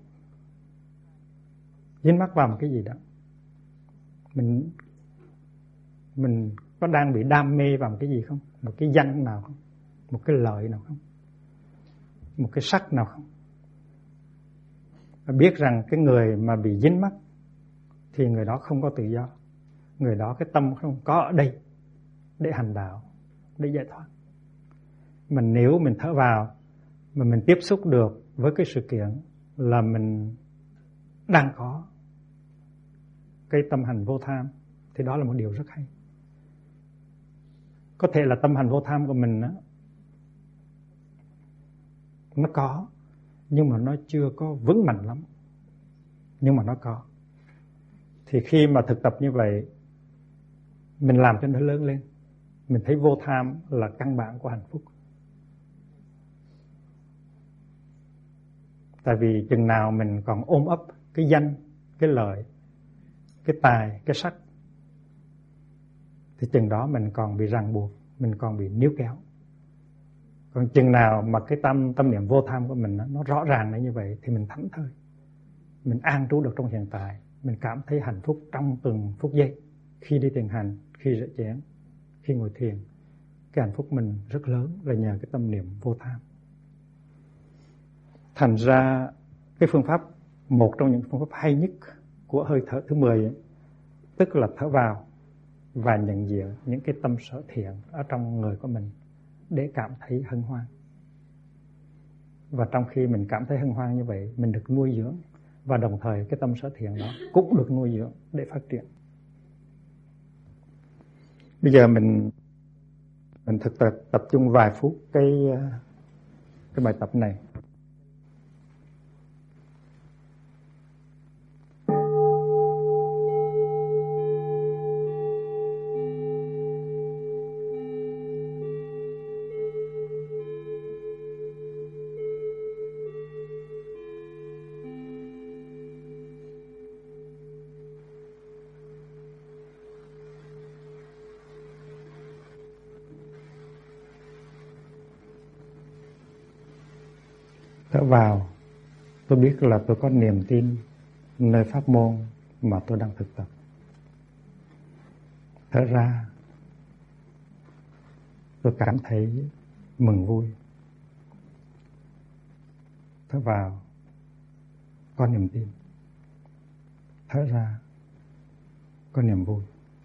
dính mắc vào một cái gì đó. Mình mình có đang bị đam mê vào một cái gì không? Một cái danh nào không? Một cái lợi nào không? Một cái sắc nào không? Và biết rằng cái người mà bị dính mắc thì người đó không có tự do. Người đó cái tâm không có ở đây để hành đạo, để giải thoát. Mà nếu mình thở vào mà mình tiếp xúc được với cái sự kiện là mình đang có cái tâm hành vô tham, thì đó là một điều rất hay. Có thể là tâm hành vô tham của mình đó, nó có, nhưng mà nó chưa có vững mạnh lắm, nhưng mà nó có. Thì khi mà thực tập như vậy, mình làm cho nó lớn lên, mình thấy vô tham là căn bản của hạnh phúc. Tại vì chừng nào mình còn ôm ấp cái danh, cái lợi, cái tài, cái sắc, thì chừng đó mình còn bị ràng buộc, mình còn bị níu kéo. Còn chừng nào mà cái tâm tâm niệm vô tham của mình nó rõ ràng như vậy thì mình thảnh thơi, mình an trú được trong hiện tại, mình cảm thấy hạnh phúc trong từng phút giây. Khi đi thiền hành, khi rửa chén, khi ngồi thiền, cái hạnh phúc mình rất lớn là nhờ cái tâm niệm vô tham. Thành ra cái phương pháp một trong những phương pháp hay nhất của hơi thở thứ mười ấy, tức là thở vào và nhận diện những cái tâm sở thiện ở trong người của mình để cảm thấy hân hoan. Và trong khi mình cảm thấy hân hoan như vậy, mình được nuôi dưỡng, và đồng thời cái tâm sở thiện đó cũng được nuôi dưỡng để phát triển. Bây giờ mình mình thực tập tập trung vài phút cái cái bài tập này. Thở vào, tôi biết là tôi có niềm tin nơi pháp môn mà tôi đang thực tập. Thở ra, tôi cảm thấy mừng vui. Thở vào, có niềm tin. Thở ra, có niềm vui.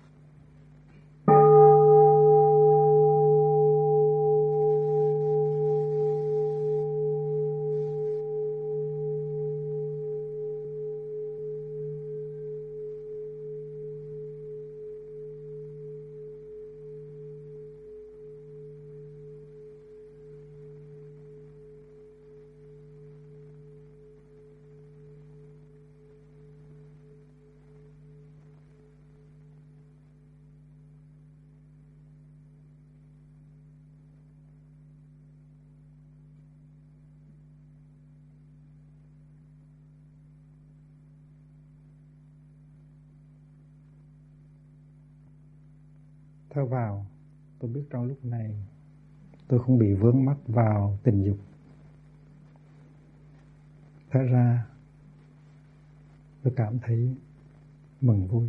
Thở vào, tôi biết trong lúc này tôi không bị vướng mắc vào tình dục. Thở ra, tôi cảm thấy mừng vui,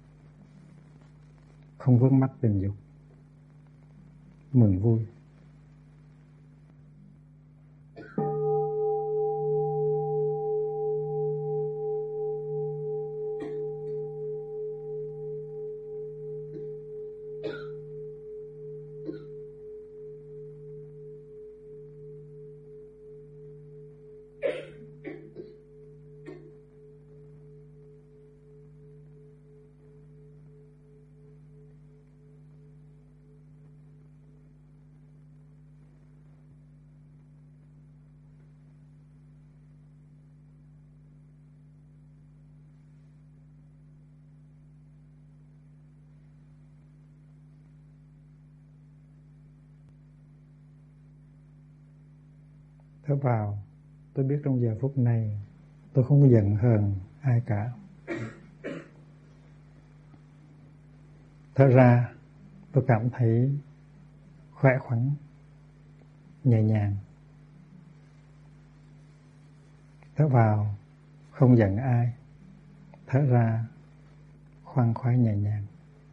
không vướng mắc tình dục, mừng vui. Thở vào, tôi biết trong giờ phút này tôi không giận hờn ai cả. Thở ra, tôi cảm thấy khỏe khoắn, nhẹ nhàng. Thở vào, không giận ai. Thở ra, khoan khoái nhẹ nhàng.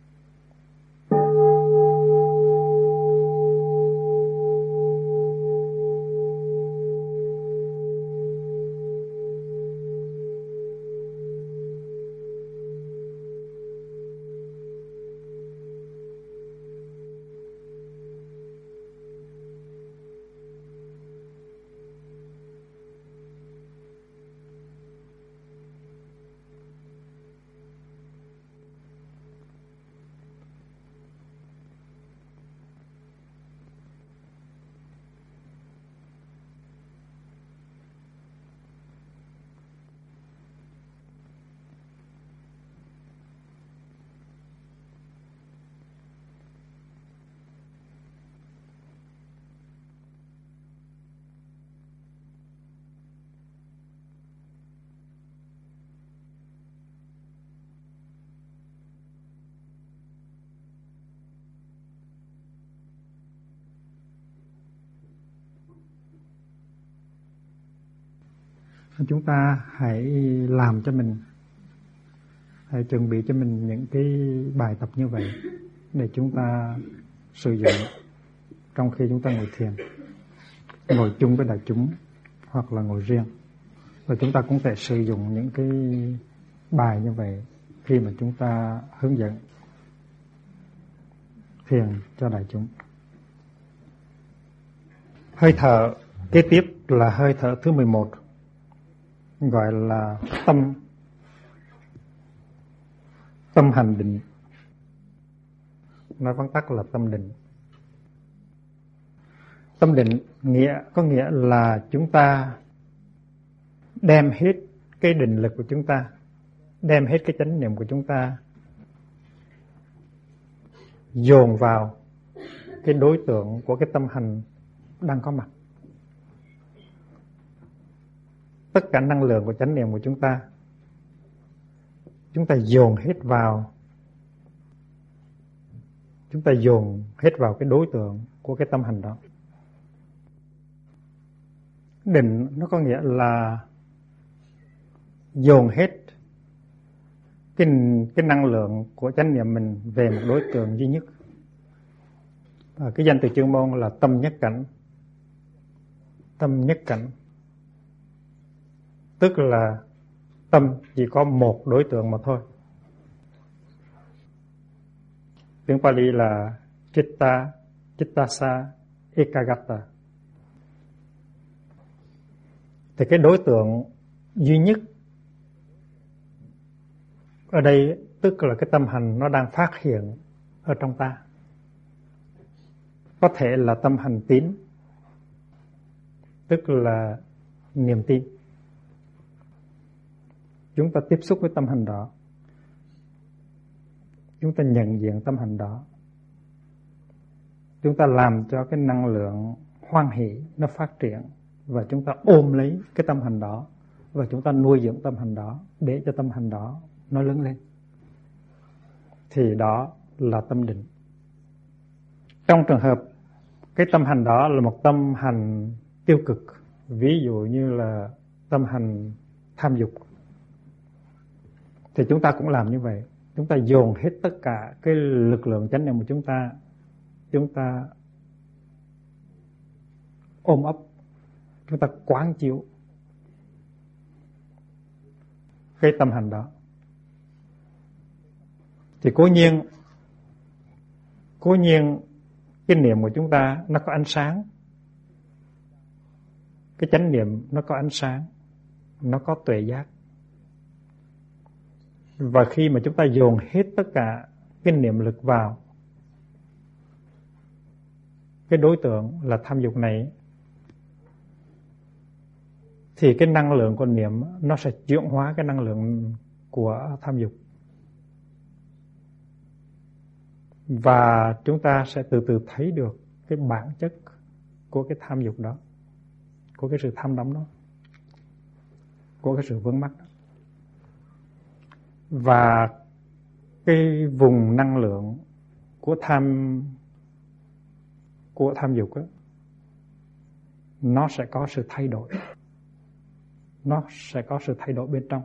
Chúng ta hãy làm cho mình, hãy chuẩn bị cho mình những cái bài tập như vậy để chúng ta sử dụng trong khi chúng ta ngồi thiền, ngồi chung với đại chúng hoặc là ngồi riêng. Và chúng ta cũng thể sử dụng những cái bài như vậy khi mà chúng ta hướng dẫn thiền cho đại chúng. Hơi thở kế tiếp là hơi thở thứ mười một, gọi là tâm tâm hành định. Nói vắn tắt là tâm định. Tâm định nghĩa có nghĩa là chúng ta đem hết cái định lực của chúng ta, đem hết cái chánh niệm của chúng ta dồn vào cái đối tượng của cái tâm hành đang có mặt. Tất cả năng lượng của chánh niệm của chúng ta, chúng ta dồn hết vào, chúng ta dồn hết vào cái đối tượng của cái tâm hành đó. Định nó có nghĩa là dồn hết cái, cái năng lượng của chánh niệm mình về một đối tượng duy nhất. À, cái danh từ chuyên môn là tâm nhất cảnh. Tâm nhất cảnh tức là tâm chỉ có một đối tượng mà thôi. Tiếng Pali là Chitta, Chittasa, Ekagata. Thì cái đối tượng duy nhất ở đây tức là cái tâm hành nó đang phát hiện ở trong ta. Có thể là tâm hành tín, tức là niềm tin. Chúng ta tiếp xúc với tâm hành đó, chúng ta nhận diện tâm hành đó, chúng ta làm cho cái năng lượng hoan hỷ nó phát triển, và chúng ta ôm lấy cái tâm hành đó, và chúng ta nuôi dưỡng tâm hành đó để cho tâm hành đó nó lớn lên. Thì đó là tâm định. Trong trường hợp cái tâm hành đó là một tâm hành tiêu cực, ví dụ như là tâm hành tham dục, thì chúng ta cũng làm như vậy. Chúng ta dồn hết tất cả cái lực lượng chánh niệm của chúng ta, chúng ta ôm ấp, chúng ta quán chiếu cái tâm hành đó. Thì cố nhiên Cố nhiên cái niệm của chúng ta nó có ánh sáng, cái chánh niệm nó có ánh sáng, nó có tuệ giác. Và khi mà chúng ta dồn hết tất cả cái niệm lực vào cái đối tượng là tham dục này, thì cái năng lượng của niệm nó sẽ chuyển hóa cái năng lượng của tham dục. Và chúng ta sẽ từ từ thấy được cái bản chất của cái tham dục đó, của cái sự tham đắm đó, của cái sự vướng mắc đó. Và cái vùng năng lượng của tham của tham dục đó, nó sẽ có sự thay đổi. Nó sẽ có sự thay đổi bên trong.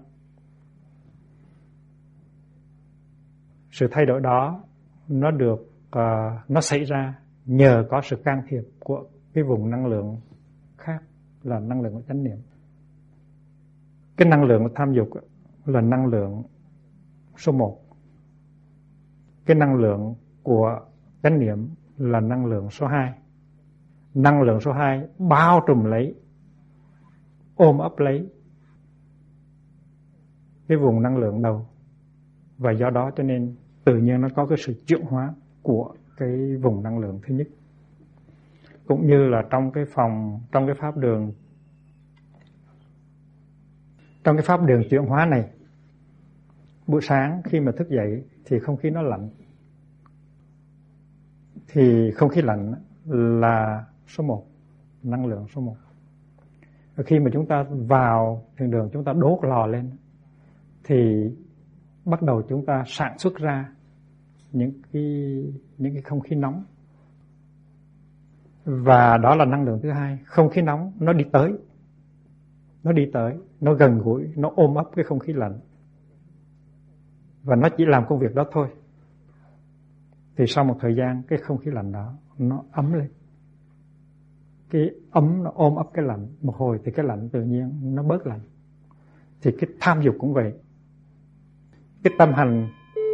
Sự thay đổi đó nó được uh, nó xảy ra nhờ có sự can thiệp của cái vùng năng lượng khác, là năng lượng của chánh niệm. Cái năng lượng của tham dục là năng lượng số một. Cái năng lượng của chánh niệm là năng lượng số hai. Năng lượng số hai bao trùm lấy, ôm ấp lấy cái vùng năng lượng đầu. Và do đó cho nên tự nhiên nó có cái sự chuyển hóa của cái vùng năng lượng thứ nhất. Cũng như là trong cái phòng, trong cái pháp đường, trong cái pháp đường chuyển hóa này, buổi sáng khi mà thức dậy thì không khí nó lạnh. Thì không khí lạnh là số một, năng lượng số một. Và khi mà chúng ta vào thiền đường, chúng ta đốt lò lên, thì bắt đầu chúng ta sản xuất ra những cái, những cái không khí nóng. Và đó là năng lượng thứ hai. Không khí nóng nó đi tới, nó đi tới, nó gần gũi, nó ôm ấp cái không khí lạnh. Và nó chỉ làm công việc đó thôi. Thì sau một thời gian, cái không khí lạnh đó nó ấm lên. Cái ấm nó ôm ấp cái lạnh, một hồi thì cái lạnh tự nhiên nó bớt lạnh. thì cái tham dục cũng vậy. Cái tâm hành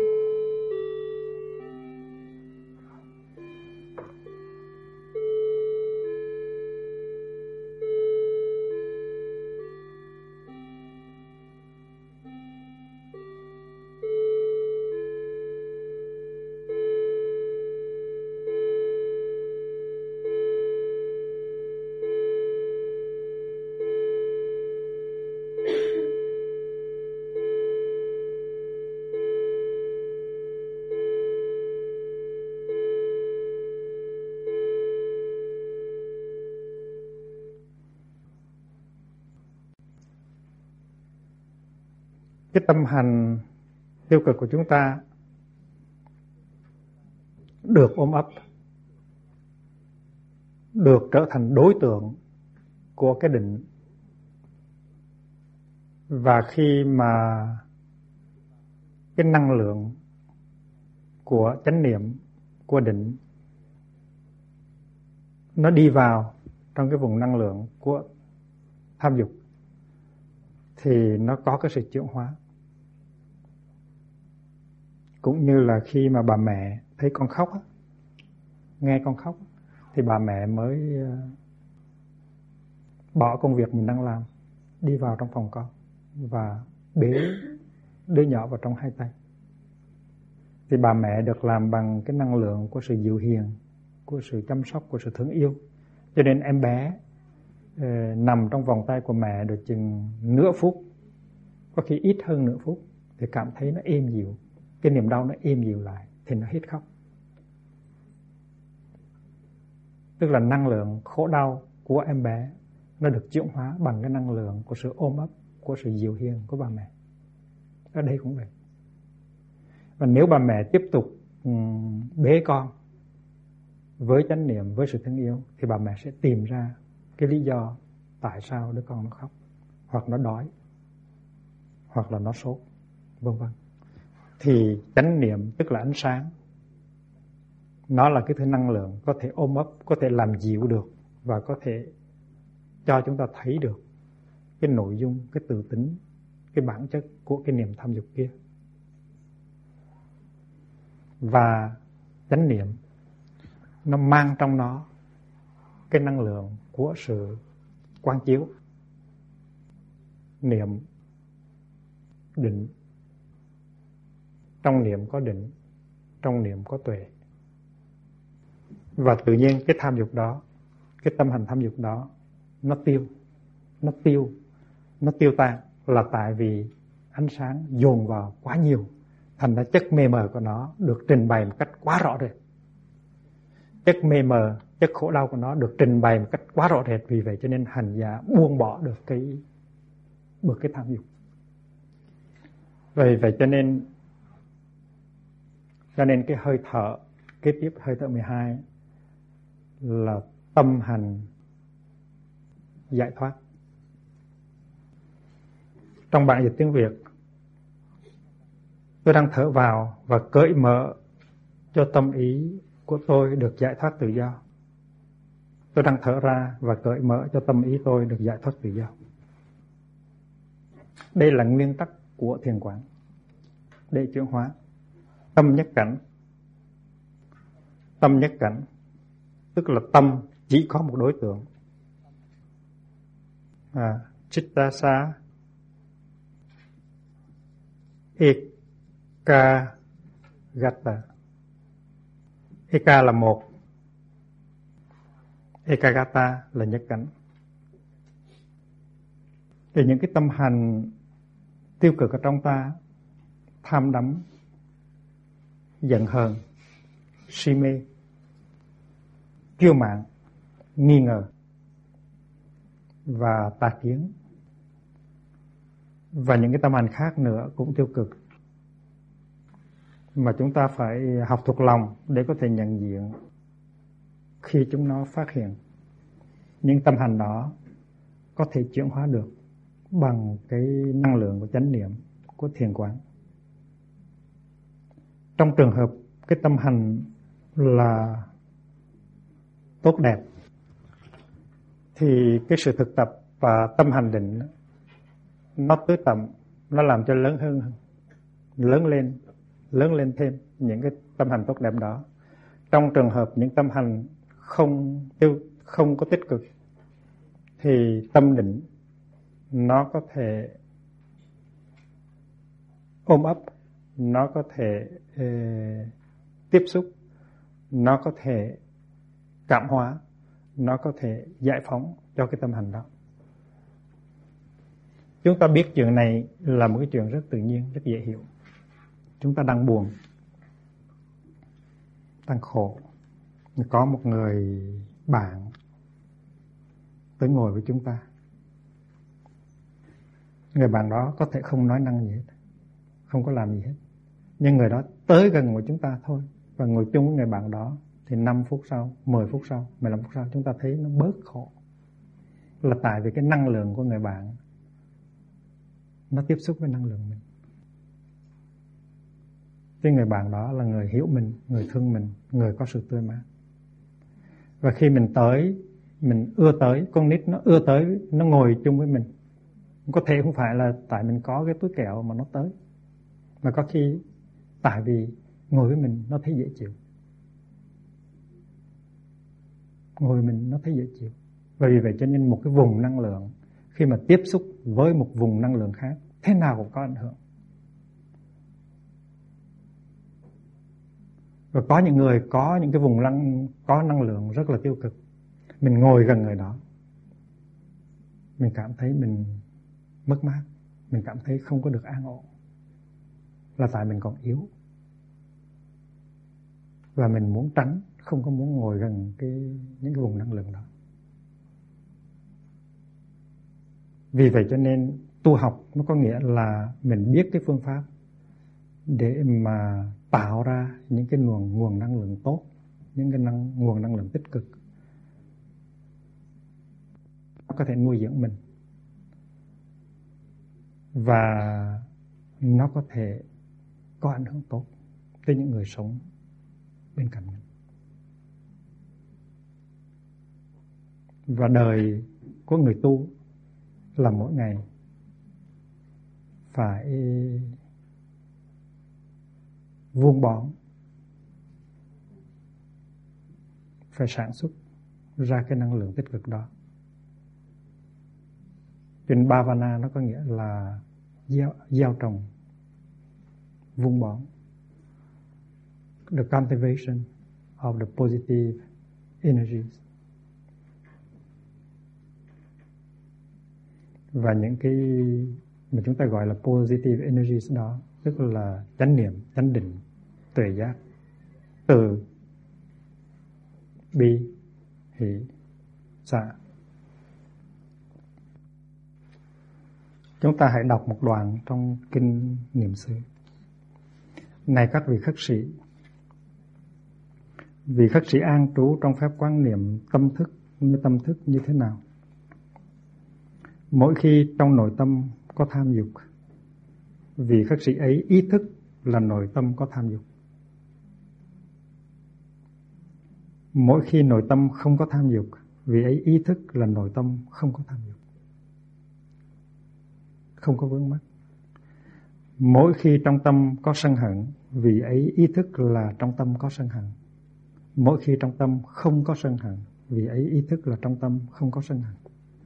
cái tâm hành tiêu cực của chúng ta được ôm ấp, được trở thành đối tượng của cái định. Và khi mà cái năng lượng của chánh niệm, của định nó đi vào trong cái vùng năng lượng của tham dục thì nó có cái sự chuyển hóa. Cũng như là khi mà bà mẹ thấy con khóc, nghe con khóc, thì bà mẹ mới bỏ công việc mình đang làm, đi vào trong phòng con và bế đứa nhỏ vào trong hai tay. Thì bà mẹ được làm bằng cái năng lượng của sự dịu hiền, của sự chăm sóc, của sự thương yêu. Cho nên em bé eh, nằm trong vòng tay của mẹ được chừng nửa phút, có khi ít hơn nửa phút, thì cảm thấy nó êm dịu, cái niềm đau nó êm dịu lại, thì nó hết khóc. Tức là năng lượng khổ đau của em bé nó được chuyển hóa bằng cái năng lượng của sự ôm ấp, của sự dịu hiền của bà mẹ. Ở đây cũng vậy. Và nếu bà mẹ tiếp tục um, bế con với chánh niệm, với sự thương yêu, thì bà mẹ sẽ tìm ra cái lý do tại sao đứa con nó khóc, hoặc nó đói, hoặc là nó sốt, vân vân. Thì chánh niệm tức là ánh sáng, nó là cái thứ năng lượng có thể ôm ấp, có thể làm dịu được, và có thể cho chúng ta thấy được cái nội dung, cái tự tính, cái bản chất của cái niềm tham dục kia. Và chánh niệm nó mang trong nó cái năng lượng của sự quán chiếu. Niệm, định. Trong niệm có định, trong niệm có tuệ. Và tự nhiên cái tham dục đó, cái tâm hành tham dục đó, nó tiêu, nó tiêu, nó tiêu tan, là tại vì ánh sáng dồn vào quá nhiều, thành ra chất mê mờ của nó được trình bày một cách quá rõ rệt. Chất mê mờ, chất khổ đau của nó được trình bày một cách quá rõ rệt. Vì vậy cho nên hành giả buông bỏ được cái bực cái tham dục. Vì vậy cho nên cho nên cái hơi thở kế tiếp, hơi thở mười hai là tâm hành giải thoát. Trong bản dịch tiếng Việt, tôi đang thở vào và cởi mở cho tâm ý của tôi được giải thoát tự do. Tôi đang thở ra và cởi mở cho tâm ý tôi được giải thoát tự do. Đây là nguyên tắc của thiền quán để chuyển hóa. Tâm nhất cảnh. Tâm nhất cảnh tức là tâm chỉ có một đối tượng. À, Chittasa Ekagata. Eka là một, Ekagata là nhất cảnh. Thì những cái tâm hành tiêu cực ở trong ta, tham đắm, giận hờn, si mê, kiêu mạn, nghi ngờ và tà kiến, và những cái tâm hành khác nữa cũng tiêu cực, mà chúng ta phải học thuộc lòng để có thể nhận diện khi chúng nó phát hiện. Những tâm hành đó có thể chuyển hóa được bằng cái năng lượng của chánh niệm, của thiền quán. Trong trường hợp cái tâm hành là tốt đẹp, thì cái sự thực tập và tâm hành định nó tưới tẩm, nó làm cho lớn hơn, lớn lên, lớn lên thêm những cái tâm hành tốt đẹp đó. Trong trường hợp những tâm hành không tiêu, không có tích cực, thì tâm định nó có thể ôm ấp, nó có thể eh, tiếp xúc, nó có thể cảm hóa, nó có thể giải phóng cho cái tâm hành đó. Chúng ta biết chuyện này là một cái chuyện rất tự nhiên, rất dễ hiểu. Chúng ta đang buồn, đang khổ, có một người bạn tới ngồi với chúng ta. Người bạn đó có thể không nói năng gì hết, không có làm gì hết, nhưng người đó tới gần với chúng ta thôi, và ngồi chung với người bạn đó, thì năm phút sau, mười phút sau, mười lăm phút sau, chúng ta thấy nó bớt khổ. Là tại vì cái năng lượng của người bạn nó tiếp xúc với năng lượng mình. Cái người bạn đó là người hiểu mình, người thương mình, người có sự tươi mát. Và khi mình tới, mình ưa tới, con nít nó ưa tới, nó ngồi chung với mình. Có thể không phải là tại mình có cái túi kẹo mà nó tới, mà có khi tại vì ngồi với mình nó thấy dễ chịu. Ngồi với mình nó thấy dễ chịu. Và vì vậy cho nên một cái vùng năng lượng khi mà tiếp xúc với một vùng năng lượng khác, thế nào cũng có ảnh hưởng. Và có những người có những cái vùng năng, có năng lượng rất là tiêu cực. Mình ngồi gần người đó, mình cảm thấy mình mất mát, mình cảm thấy không có được an ổn. Là tại mình còn yếu. Và mình muốn tránh, không có muốn ngồi gần cái, những cái vùng năng lượng đó. Vì vậy cho nên tu học nó có nghĩa là mình biết cái phương pháp để mà tạo ra những cái nguồn, nguồn năng lượng tốt, những cái năng, nguồn năng lượng tích cực. Nó có thể nuôi dưỡng mình. Và nó có thể có ảnh hưởng tốt tới những người sống bên cạnh mình. Và đời của người tu là mỗi ngày phải vuông bón, phải sản xuất ra cái năng lượng tích cực đó. Chuyện Bhavana nó có nghĩa là gieo, gieo trồng, vuông bón. The cultivation of the positive energies. Và những cái mà chúng ta gọi là positive energies đó, tức là chánh niệm, chánh định, tuệ giác, từ, bi, hỷ, xả. Chúng ta hãy đọc một đoạn trong kinh Niệm xứ. Này các vị khất sĩ, vị khất sĩ an trú trong phép quán niệm tâm thức như tâm thức như thế nào? Mỗi khi trong nội tâm có tham dục, vị khất sĩ ấy ý thức là nội tâm có tham dục. Mỗi khi nội tâm không có tham dục, vị ấy ý thức là nội tâm không có tham dục, không có vướng mắc. Mỗi khi trong tâm có sân hận, vị ấy ý thức là trong tâm có sân hận. Mỗi khi trong tâm không có sân hận, vị ấy ý thức là trong tâm không có sân hận.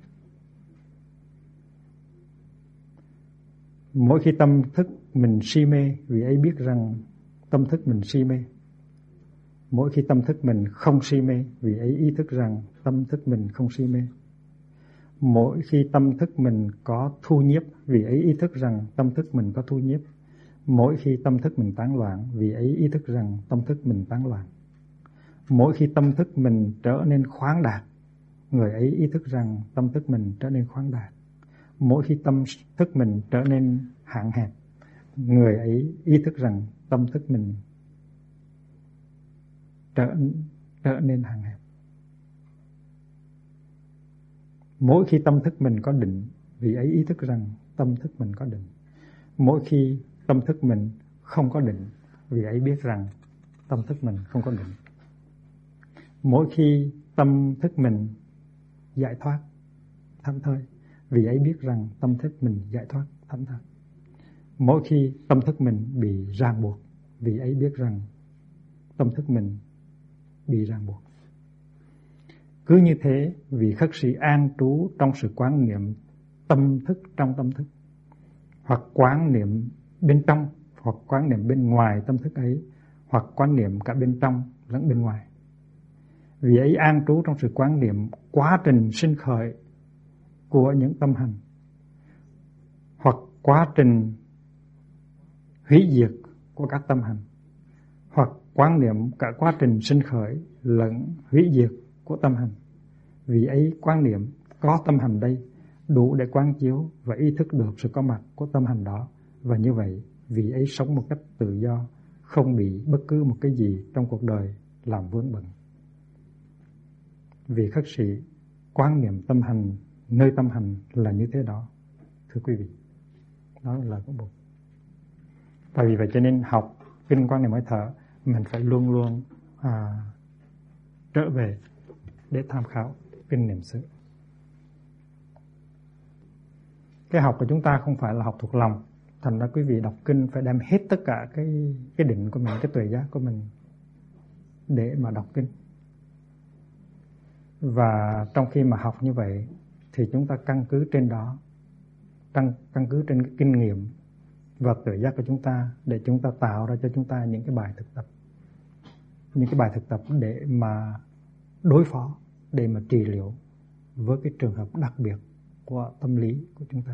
Mỗi khi tâm thức mình si mê, vị ấy biết rằng tâm thức mình si mê. Mỗi khi tâm thức mình không si mê, vị ấy ý thức rằng tâm thức mình không si mê. Mỗi khi tâm thức mình có thu nhiếp, vị ấy ý thức rằng tâm thức mình có thu nhiếp. Mỗi khi tâm thức mình tán loạn, vị ấy ý thức rằng tâm thức mình tán loạn. Mỗi khi tâm thức mình trở nên khoáng đạt, người ấy ý thức rằng tâm thức mình trở nên khoáng đạt. Mỗi khi tâm thức mình trở nên hạn hẹp, người ấy ý thức rằng tâm thức mình trở, trở nên hạn hẹp. Mỗi khi tâm thức mình có định, vị ấy ý thức rằng tâm thức mình có định. Mỗi khi tâm thức mình không có định, vị ấy biết rằng tâm thức mình không có định. Mỗi khi tâm thức mình giải thoát, thảnh thơi, vì ấy biết rằng tâm thức mình giải thoát thánh thản. Mỗi khi tâm thức mình bị ràng buộc, vì ấy biết rằng tâm thức mình bị ràng buộc. Cứ như thế, vị khất sĩ an trú trong sự quán niệm tâm thức trong tâm thức, hoặc quán niệm bên trong, hoặc quán niệm bên ngoài tâm thức ấy, hoặc quán niệm cả bên trong lẫn bên ngoài. Vì ấy an trú trong sự quán niệm quá trình sinh khởi của những tâm hành, hoặc quá trình hủy diệt của các tâm hành, hoặc quán niệm cả quá trình sinh khởi lẫn hủy diệt của tâm hành. Vì ấy quán niệm có tâm hành đây đủ để quán chiếu và ý thức được sự có mặt của tâm hành đó, và như vậy vì ấy sống một cách tự do, không bị bất cứ một cái gì trong cuộc đời làm vướng bận. Vì khất sĩ quán niệm tâm hành nơi tâm hành là như thế đó, thưa quý vị. Đó là lời của Bụt. Và vì vậy cho nên học kinh quán niệm hơi thở, mình phải luôn luôn à, trở về để tham khảo kinh niệm xứ. Cái học của chúng ta không phải là học thuộc lòng, thành ra quý vị đọc kinh phải đem hết tất cả cái cái định của mình, cái tuệ giác của mình để mà đọc kinh. Và trong khi mà học như vậy thì chúng ta căn cứ trên đó, căn, căn cứ trên cái kinh nghiệm và tự giác của chúng ta để chúng ta tạo ra cho chúng ta những cái bài thực tập, những cái bài thực tập để mà đối phó, để mà trị liệu với cái trường hợp đặc biệt của tâm lý của chúng ta.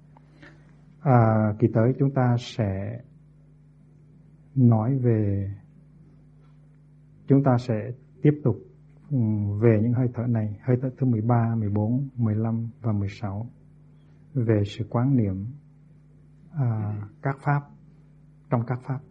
À, kỳ tới chúng ta sẽ nói về, chúng ta sẽ tiếp tục về những hơi thở này, hơi thở thứ mười ba, mười bốn, mười lăm và mười sáu, về sự quán niệm à, các pháp trong các pháp.